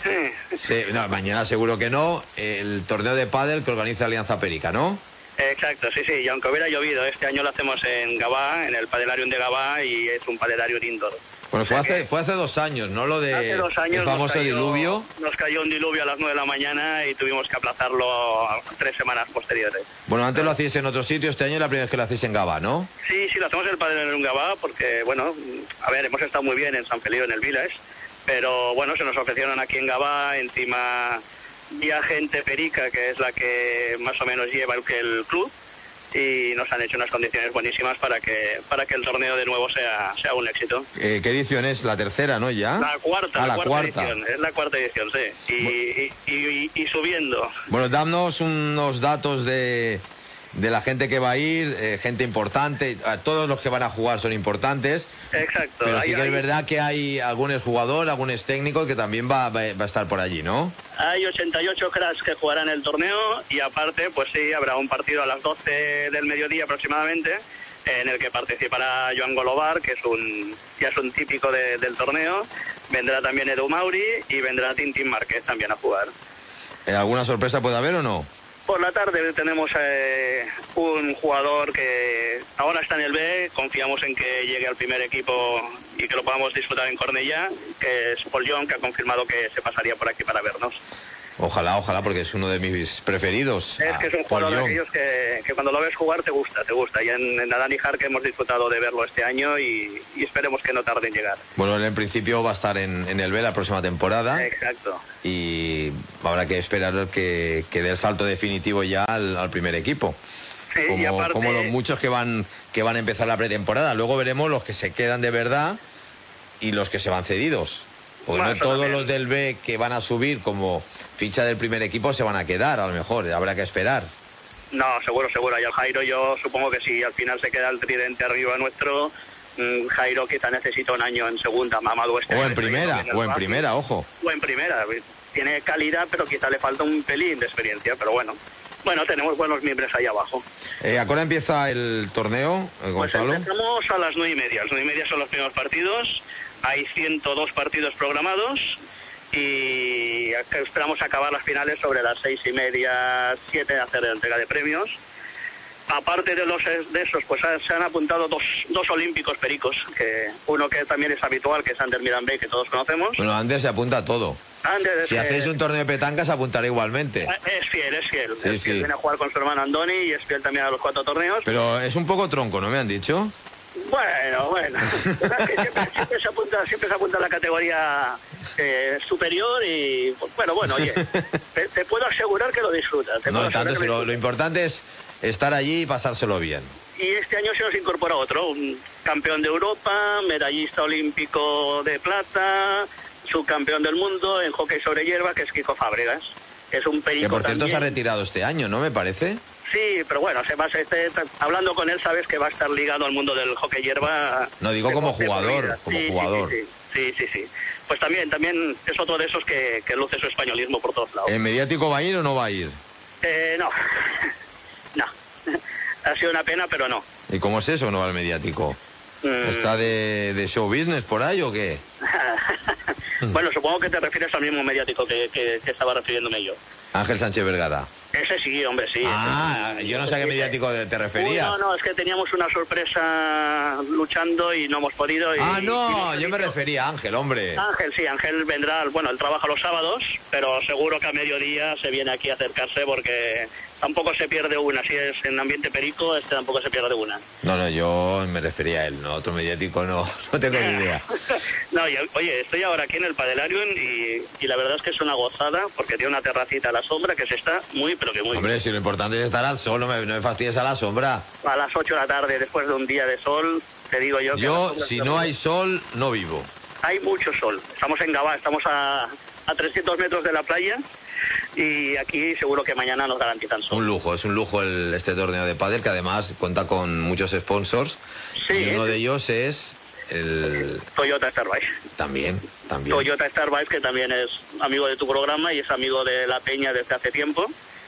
no, mañana seguro que no, el torneo de pádel que organiza Alianza Perica, ¿no? Exacto, sí, y aunque hubiera llovido, este año lo hacemos en Gavà, en el Padelarium de Gavà, y es un padelarium indoor. Bueno, fue hace 2 años, ¿no? Lo de hace 2 años el famoso diluvio. Nos cayó un diluvio a las 9 de la mañana y tuvimos que aplazarlo a 3 semanas posteriores. Bueno, antes lo hacíais en otro sitio, este año es la primera vez que lo hacéis en Gavà, ¿no? Sí, lo hacemos en el Padelarium Gavà porque, bueno, a ver, hemos estado muy bien en San Feliu, en el Village, pero bueno, se nos ofrecieron aquí en Gavà, encima ya gente perica, que es la que más o menos lleva el club, y nos han hecho unas condiciones buenísimas para que el torneo de nuevo sea un éxito. ¿Qué edición es? ¿La tercera, no, ya? La cuarta, la cuarta edición, es la cuarta edición, sí, y subiendo. Bueno, danos unos datos de la gente que va a ir, gente importante, todos los que van a jugar son importantes. Exacto. Pero sí que es verdad que hay algún exjugador, algún extécnico que también va a estar por allí, ¿no? Hay 88 cracks que jugarán el torneo y aparte, pues sí, habrá un partido a las 12 del mediodía aproximadamente, en el que participará Joan Golobar, que ya es un típico del torneo. Vendrá también Edu Mauri y vendrá Tintín Márquez también a jugar. ¿Alguna sorpresa puede haber o no? Por la tarde tenemos un jugador que ahora está en el B, confiamos en que llegue al primer equipo y que lo podamos disfrutar en Cornellá, que es Paul Young, que ha confirmado que se pasaría por aquí para vernos. Ojalá, porque es uno de mis preferidos. Es que es un jugador de aquellos que cuando lo ves jugar te gusta. Y en Nadal y Jarque hemos disfrutado de verlo este año y esperemos que no tarde en llegar. Bueno, él en principio va a estar en el B la próxima temporada. Exacto. Y habrá que esperar que dé el salto definitivo ya al primer equipo. Sí, y aparte, como los muchos que van a empezar la pretemporada. Luego veremos los que se quedan de verdad y los que se van cedidos. Porque no todos los del B que van a subir como ficha del primer equipo se van a quedar, a lo mejor, habrá que esperar. No, seguro. Y el Jairo, yo supongo que si al final se queda el tridente arriba nuestro, Jairo quizá necesita un año en segunda, Mamadou o en primera, ojo. O en primera, tiene calidad, pero quizá le falta un pelín de experiencia, pero bueno, tenemos buenos miembros ahí abajo. ¿A qué hora empieza el torneo, Gonzalo? Pues empezamos a las 9:30. Las 9:30 son los primeros partidos. Hay 102 partidos programados y esperamos acabar las finales sobre las 6:30, 7, hacer la entrega de premios. Aparte de esos, pues se han apuntado dos olímpicos pericos, que uno que también es habitual, que es Ander Mirambey, que todos conocemos. Bueno, Ander se apunta a todo. Si hacéis un torneo de petanca se apuntará igualmente. Es fiel. Sí. Viene a jugar con su hermano Andoni y es fiel también a los 4 torneos. Pero es un poco tronco, ¿no me han dicho? Bueno. Es que siempre se apunta a la categoría superior y, bueno, oye, te puedo asegurar que lo disfrutas. No, tanto, lo importante es estar allí y pasárselo bien. Y este año se nos incorpora otro, un campeón de Europa, medallista olímpico de plata, subcampeón del mundo en hockey sobre hierba, que es Kiko Fábregas. Es un perico que por cierto también. Se ha retirado este año, ¿no me parece? Sí, pero bueno, hablando con él sabes que va a estar ligado al mundo del hockey hierba. No, digo como jugador, Sí. Pues también es otro de esos que luce su españolismo por todos lados. ¿El mediático va a ir o no va a ir? No. Ha sido una pena, pero no. ¿Y cómo es eso, no va al mediático? ¿Está de show business por ahí o qué? Bueno, supongo que te refieres al mismo mediático que estaba refiriéndome yo. Ángel Sánchez Vergara. Ese sí, hombre, sí. Yo no sé a qué mediático te referías. No, es que teníamos una sorpresa luchando y no hemos podido. Yo me refería a Ángel, hombre. Ángel vendrá, él trabaja los sábados, pero seguro que a mediodía se viene aquí a acercarse porque tampoco se pierde una. Si es en ambiente perico, tampoco se pierde una. No, yo me refería a él, no, otro mediático no tengo ni idea. No, oye, estoy ahora aquí en el Padelarium y la verdad es que es una gozada porque tiene una terracita a la sombra que se está muy, pero que muy Hombre, bien. si lo importante es estar al sol, no me fastidies a la sombra. A las 8 de la tarde, después de un día de sol, te digo yo que... Si no hay sol, no vivo. Hay mucho sol. Estamos en Gabá, estamos a 300 metros de la playa y aquí seguro que mañana nos garantizan sol. Es un lujo este torneo de pádel que además cuenta con muchos sponsors. Sí, y uno de ellos es el... Toyota Starbike. También. Toyota Starbike, que también es amigo de tu programa y es amigo de la Peña desde hace tiempo.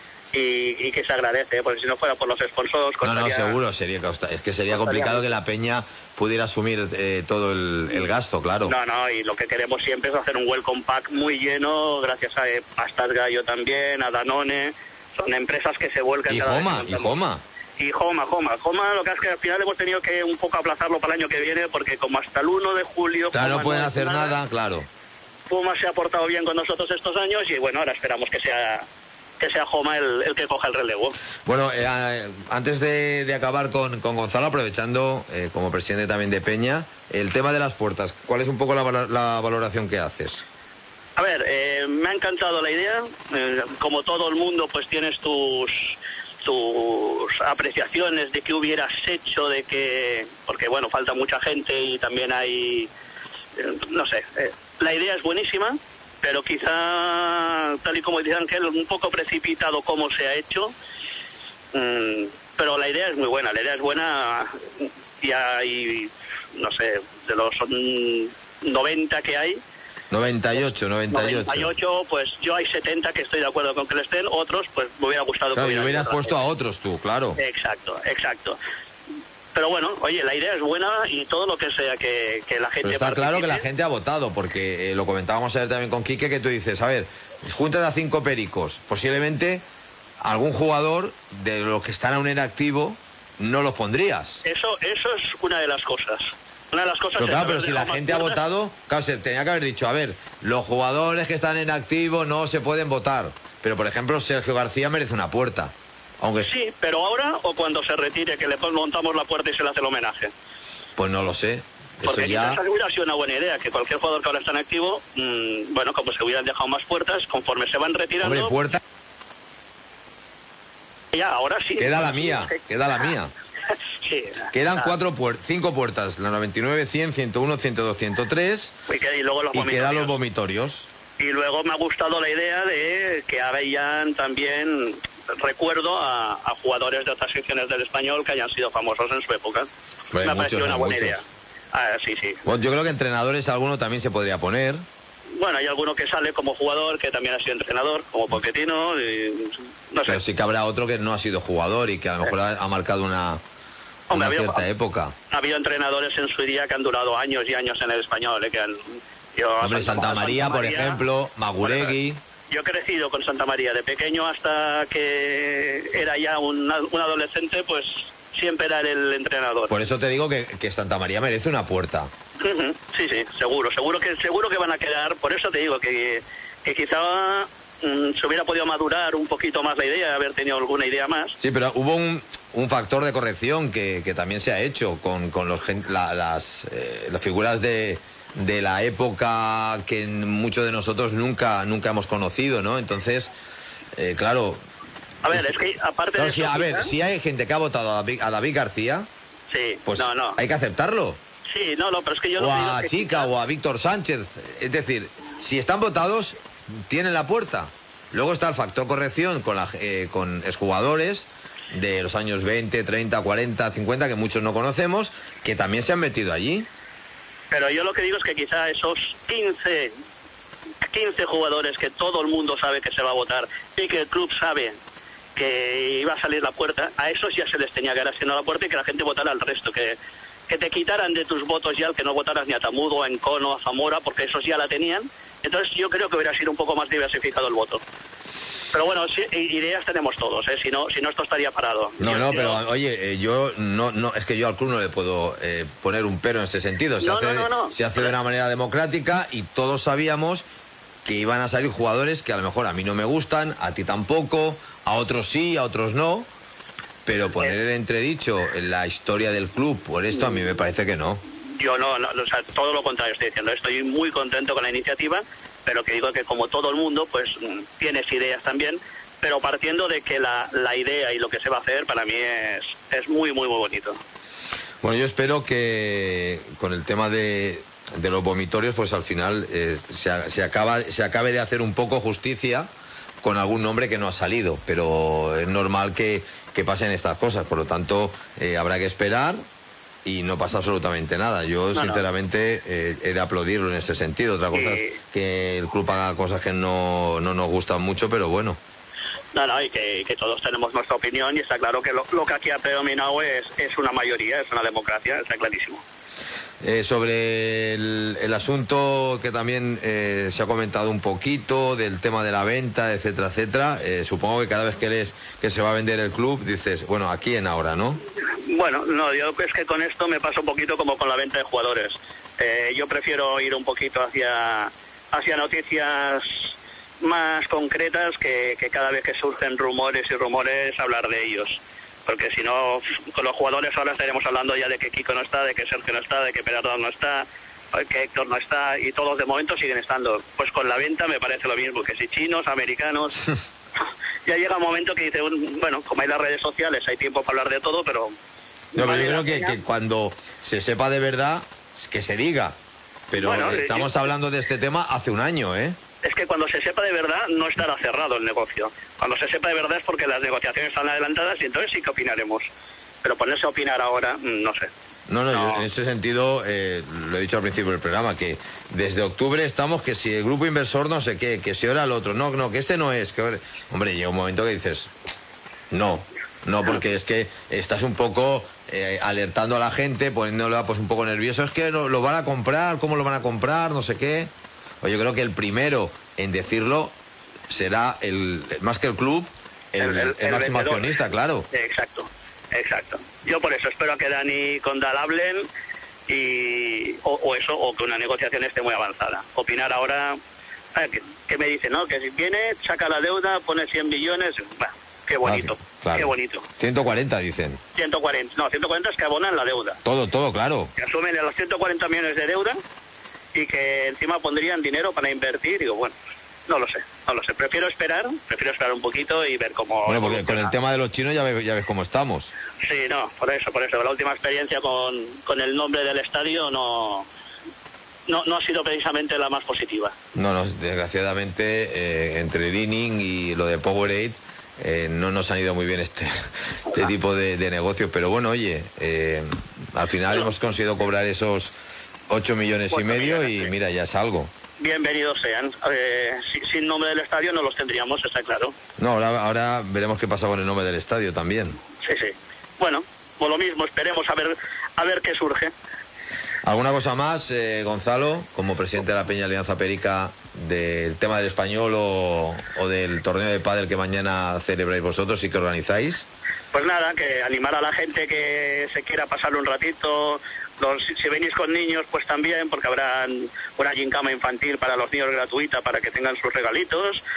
Y que se agradece, porque si no fuera por los sponsors... seguro, sería complicado que la Peña pudiera asumir todo el gasto, claro. No, y lo que queremos siempre es hacer un welcome pack muy lleno, gracias a Pastas Gallo también, a Danone, son empresas que se vuelcan... Y Joma. Y Joma, lo que es que al final hemos tenido que un poco aplazarlo para el año que viene, porque como hasta el 1 de julio... Claro, no pueden hacer nada, claro. Puma se ha portado bien con nosotros estos años y bueno, ahora esperamos que sea Joma el que coja el relevo. Bueno, antes de acabar con Gonzalo, aprovechando como presidente también de Peña, el tema de las puertas, ¿cuál es un poco la valoración que haces? A ver, me ha encantado la idea. Como todo el mundo, pues tienes tus apreciaciones de qué hubieras hecho, porque bueno, falta mucha gente y también hay, no sé, la idea es buenísima, pero quizá, tal y como dice Ángel, un poco precipitado cómo se ha hecho, pero la idea es muy buena, y hay, no sé, de los 90 que hay, 98, pues yo hay 70 que estoy de acuerdo con que le estén, otros pues me hubiera gustado que hubieras puesto a otros tú, claro. Exacto. Pero bueno, oye, la idea es buena y todo lo que sea que la gente... Pero está claro que la gente ha votado, porque lo comentábamos ayer también con Quique, que tú dices, a ver, juntas a 5 pericos, posiblemente algún jugador de los que están aún en activo no los pondrías. Eso es una de las cosas. Pero si la gente ha votado, claro, se tenía que haber dicho, a ver, los jugadores que están en activo no se pueden votar. Pero, por ejemplo, Sergio García merece una puerta. Aunque... Sí, pero ahora o cuando se retire, que le montamos la puerta y se le hace el homenaje. Pues no lo sé. Porque quizás hubiera sido una buena idea, que cualquier jugador que ahora está en activo, bueno, como se hubieran dejado más puertas, conforme se van retirando... Hombre, puerta... Ya, ahora sí. Queda la mía. Sí. Quedan 5 puertas, la 99, 100, 101, 102, 103 y luego quedan los vomitorios. Y luego me ha gustado la idea de que hayan también recuerdo a jugadores de otras secciones del español que hayan sido famosos en su época. Me ha parecido una buena idea. Sí. Bueno, yo creo que entrenadores alguno también se podría poner. Bueno, hay alguno que sale como jugador que también ha sido entrenador, como Pochettino, y no sé. Pero sí que habrá otro que no ha sido jugador y que a lo mejor ha marcado una cierta época. Ha habido entrenadores en su día que han durado años y años en el español, Hombre, Santa María, por ejemplo, Maguregui. Yo he crecido con Santa María, de pequeño hasta que era ya un adolescente, pues siempre era el entrenador. Por eso te digo que Santa María merece una puerta. Sí, seguro que van a quedar. Por eso te digo que quizá se hubiera podido madurar un poquito más la idea, haber tenido alguna idea más. Sí, pero hubo un factor de corrección que también se ha hecho con las figuras de la época que muchos de nosotros nunca hemos conocido, ¿no? Entonces, claro... A ver, es que aparte de eso... si hay gente que ha votado a David García, sí, pues hay que aceptarlo. Sí, pero es que yo o lo a digo Chica o a Víctor Sánchez. Es decir, si están votados, tienen la puerta. Luego está el factor corrección con exjugadores de los años 20, 30, 40, 50, que muchos no conocemos, que también se han metido allí. Pero yo lo que digo es que quizá esos 15 jugadores que todo el mundo sabe que se va a votar y que el club sabe que iba a salir la puerta, a esos ya se les tenía que haber asignado la puerta y que la gente votara al resto, que te quitaran de tus votos ya el que no votaras ni a Tamudo, a Encono, a Zamora, porque esos ya la tenían. Entonces yo creo que hubiera sido un poco más diversificado el voto. Pero bueno, sí, ideas tenemos todos, si no esto estaría parado. Pero oye, yo no es que yo al club no le puedo poner un pero en ese sentido. Se hace de una manera democrática y todos sabíamos que iban a salir jugadores que a lo mejor a mí no me gustan, a ti tampoco, a otros sí, a otros no. Pero poner en entredicho la historia del club por esto a mí me parece que no. Yo no, o sea, todo lo contrario estoy diciendo. Estoy muy contento con la iniciativa, pero que digo que como todo el mundo, pues tienes ideas también, pero partiendo de que la idea y lo que se va a hacer para mí es muy, muy, muy bonito. Bueno, yo espero que con el tema de los vomitorios, pues al final se acabe de hacer un poco justicia con algún nombre que no ha salido, pero es normal que pasen estas cosas, por lo tanto habrá que esperar y no pasa absolutamente nada. Yo sinceramente he de aplaudirlo en ese sentido. Otra cosa es que el club haga cosas que no nos gustan mucho, pero bueno. Y que todos tenemos nuestra opinión y está claro que lo que aquí ha predominado es una mayoría, es una democracia, está clarísimo. Sobre el asunto que también se ha comentado un poquito del tema de la venta, etcétera, etcétera, supongo que cada vez que lees que se va a vender el club dices, bueno, ¿a quién ahora, no? Bueno, yo es que con esto me pasa un poquito como con la venta de jugadores. Yo prefiero ir un poquito hacia noticias más concretas que cada vez que surgen rumores hablar de ellos. Porque si no, con los jugadores ahora estaremos hablando ya de que Kiko no está, de que Sergio no está, de que Peratón no está, que Héctor no está, y todos de momento siguen estando. Pues con la venta me parece lo mismo, que si chinos, americanos... Ya llega un momento que dice, bueno, como hay las redes sociales, hay tiempo para hablar de todo, pero... Yo creo que cuando se sepa de verdad, que se diga. Pero bueno, estamos hablando de este tema hace un año, ¿eh? Es que cuando se sepa de verdad no estará cerrado el negocio. Cuando se sepa de verdad es porque las negociaciones están adelantadas y entonces sí que opinaremos. Pero ponerse a opinar ahora, no sé. No. Yo en ese sentido, lo he dicho al principio del programa, que desde octubre estamos que si el grupo inversor no sé qué, que si ahora el otro, no, que este no es. Que... Hombre, llega un momento que dices, no, porque es que estás un poco alertando a la gente, poniéndola pues un poco nervioso, es que lo van a comprar, ¿cómo lo van a comprar? No sé qué. Yo creo que el primero en decirlo será más que el club, el máximo accionista, claro. Exacto. Yo por eso espero que Dani con Dal hablen o que una negociación esté muy avanzada. Opinar ahora, que me dice, ¿no? Que si viene, saca la deuda, pone 100 millones, qué bonito, claro. Qué bonito. 140 dicen. 140 es que abonan la deuda. Todo, claro. Que asumen los 140 millones de deuda y que encima pondrían dinero para invertir. Digo, bueno, no lo sé. Prefiero esperar un poquito y ver cómo... Bueno, porque con el tema de los chinos ya ves cómo estamos. Sí, por eso. La última experiencia con el nombre del estadio no ha sido precisamente la más positiva. No, desgraciadamente, entre el inning y lo de Powerade, no nos han ido muy bien este tipo de negocios. Pero bueno, oye, al final hemos conseguido cobrar esos 8 millones y medio y mira, ya es algo. Bienvenidos sean. Sin nombre del estadio no los tendríamos, está claro. No, ahora veremos qué pasa con el nombre del estadio también. Sí. Bueno, pues lo mismo, esperemos a ver qué surge. ¿Alguna cosa más, Gonzalo, como presidente de la Peña Alianza Perica, del tema del Español o del torneo de pádel que mañana celebráis vosotros y que organizáis? Pues nada, que animar a la gente que se quiera pasar un ratito. Si venís con niños, pues también, porque habrá una gincama infantil para los niños gratuita para que tengan sus regalitos.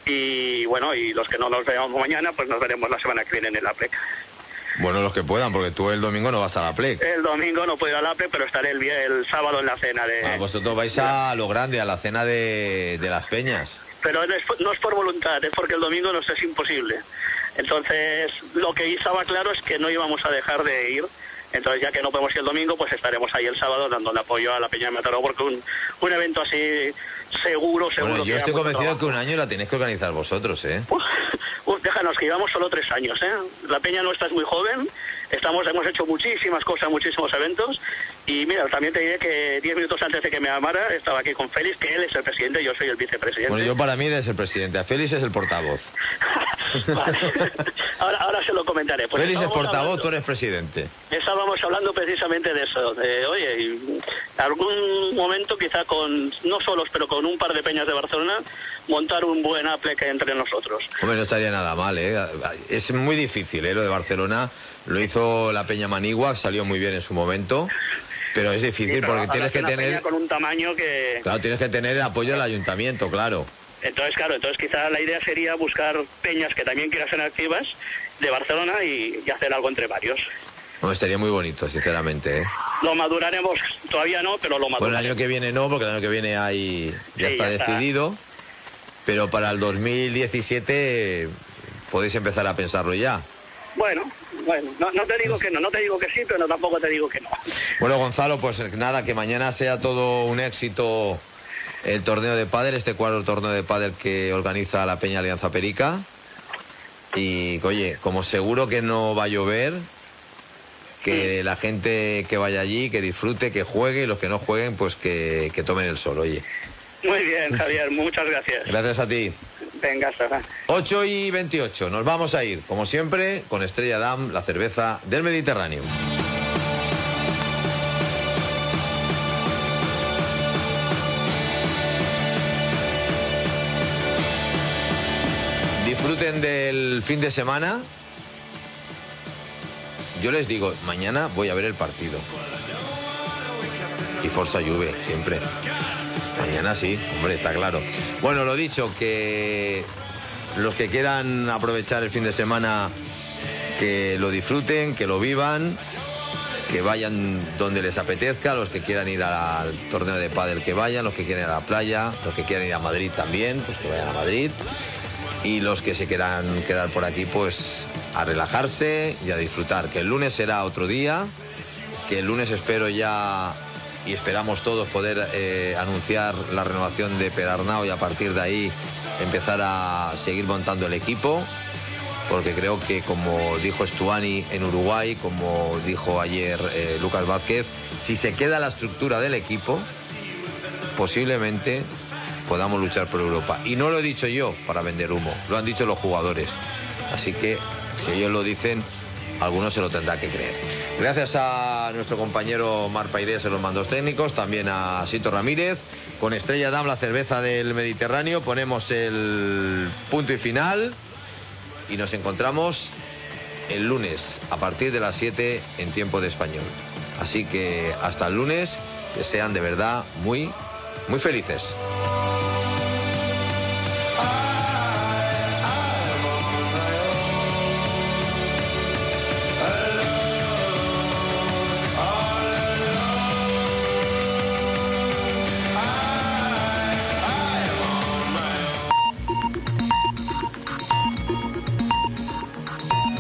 y bueno, y los que no nos veamos mañana, pues nos veremos la semana que viene en el APLEC. Bueno, los que puedan, porque tú el domingo no vas a la APLEC. El domingo no puedo ir a la APLEC, pero estaré el sábado en la cena de... Vosotros vais a lo grande, a la cena de las peñas. Pero no es por voluntad, es porque el domingo nos es imposible. Entonces, lo que estaba claro es que no íbamos a dejar de ir. Entonces, ya que no podemos ir el domingo, pues estaremos ahí el sábado dándole apoyo a la Peña de Mataró, porque un evento así seguro. Bueno, yo estoy convencido que un año la tenéis que organizar vosotros, ¿eh? Déjanos, que llevamos solo 3 años, ¿eh? La Peña nuestra es muy joven, hemos hecho muchísimas cosas, muchísimos eventos, y mira, también te diré que 10 minutos antes de que me llamara, estaba aquí con Félix, que él es el presidente, yo soy el vicepresidente. Bueno, yo para mí eres el presidente, a Félix es el portavoz. Vale. ahora se lo comentaré. Pues Félix es portavoz, tú eres presidente. Estábamos hablando precisamente de eso, oye, y algún momento quizá no solos, pero con un par de peñas de Barcelona, montar un buen APLEC entre nosotros. Hombre, no estaría nada mal, ¿eh? Es muy difícil, ¿eh? Lo de Barcelona lo hizo la Peña Manigua, salió muy bien en su momento, pero es difícil, sí, porque tienes que tener... con un tamaño que... Claro, tienes que tener el apoyo del ayuntamiento, claro. Entonces quizá la idea sería buscar peñas que también quieran ser activas de Barcelona y hacer algo entre varios. No, estaría muy bonito, sinceramente, ¿eh? Lo maduraremos, todavía no, pero lo maduraremos. Bueno, el año que viene no, porque el año que viene ya está decidido, pero para el 2017 podéis empezar a pensarlo ya. Bueno, no te digo que no te digo que sí, pero tampoco te digo que no. Bueno, Gonzalo, pues nada, que mañana sea todo un éxito el torneo de pádel, este cuarto torneo de pádel que organiza la Peña Alianza Perica. Y, oye, como seguro que no va a llover, que la gente que vaya allí, que disfrute, que juegue, y los que no jueguen, pues que tomen el sol, oye. Muy bien, Javier, muchas gracias. Gracias a ti. Venga, hasta 8:28, nos vamos a ir, como siempre, con Estrella Damm, la cerveza del Mediterráneo. Disfruten del fin de semana. Yo les digo, mañana voy a ver el partido. Y Forza Juve, siempre. Mañana sí, hombre, está claro. Bueno, lo dicho, que los que quieran aprovechar el fin de semana, que lo disfruten, que lo vivan, que vayan donde les apetezca, los que quieran ir al torneo de pádel que vayan, los que quieran ir a la playa, los que quieran ir a Madrid también, pues que vayan a Madrid. Y los que se quieran quedar por aquí, pues a relajarse y a disfrutar. Que el lunes será otro día, que el lunes espero ya, y esperamos todos poder anunciar la renovación de Pedernau y a partir de ahí empezar a seguir montando el equipo, porque creo que, como dijo Stuani en Uruguay, como dijo ayer Lucas Vázquez, si se queda la estructura del equipo, posiblemente podamos luchar por Europa. Y no lo he dicho yo para vender humo, lo han dicho los jugadores. Así que, si ellos lo dicen, algunos se lo tendrá que creer. Gracias a nuestro compañero Marc Pairés en los mandos técnicos, también a Sito Ramírez. Con Estrella Damm, la cerveza del Mediterráneo, ponemos el punto y final y nos encontramos el lunes a partir de las 7 en tiempo de español. Así que hasta el lunes, que sean de verdad muy, muy felices.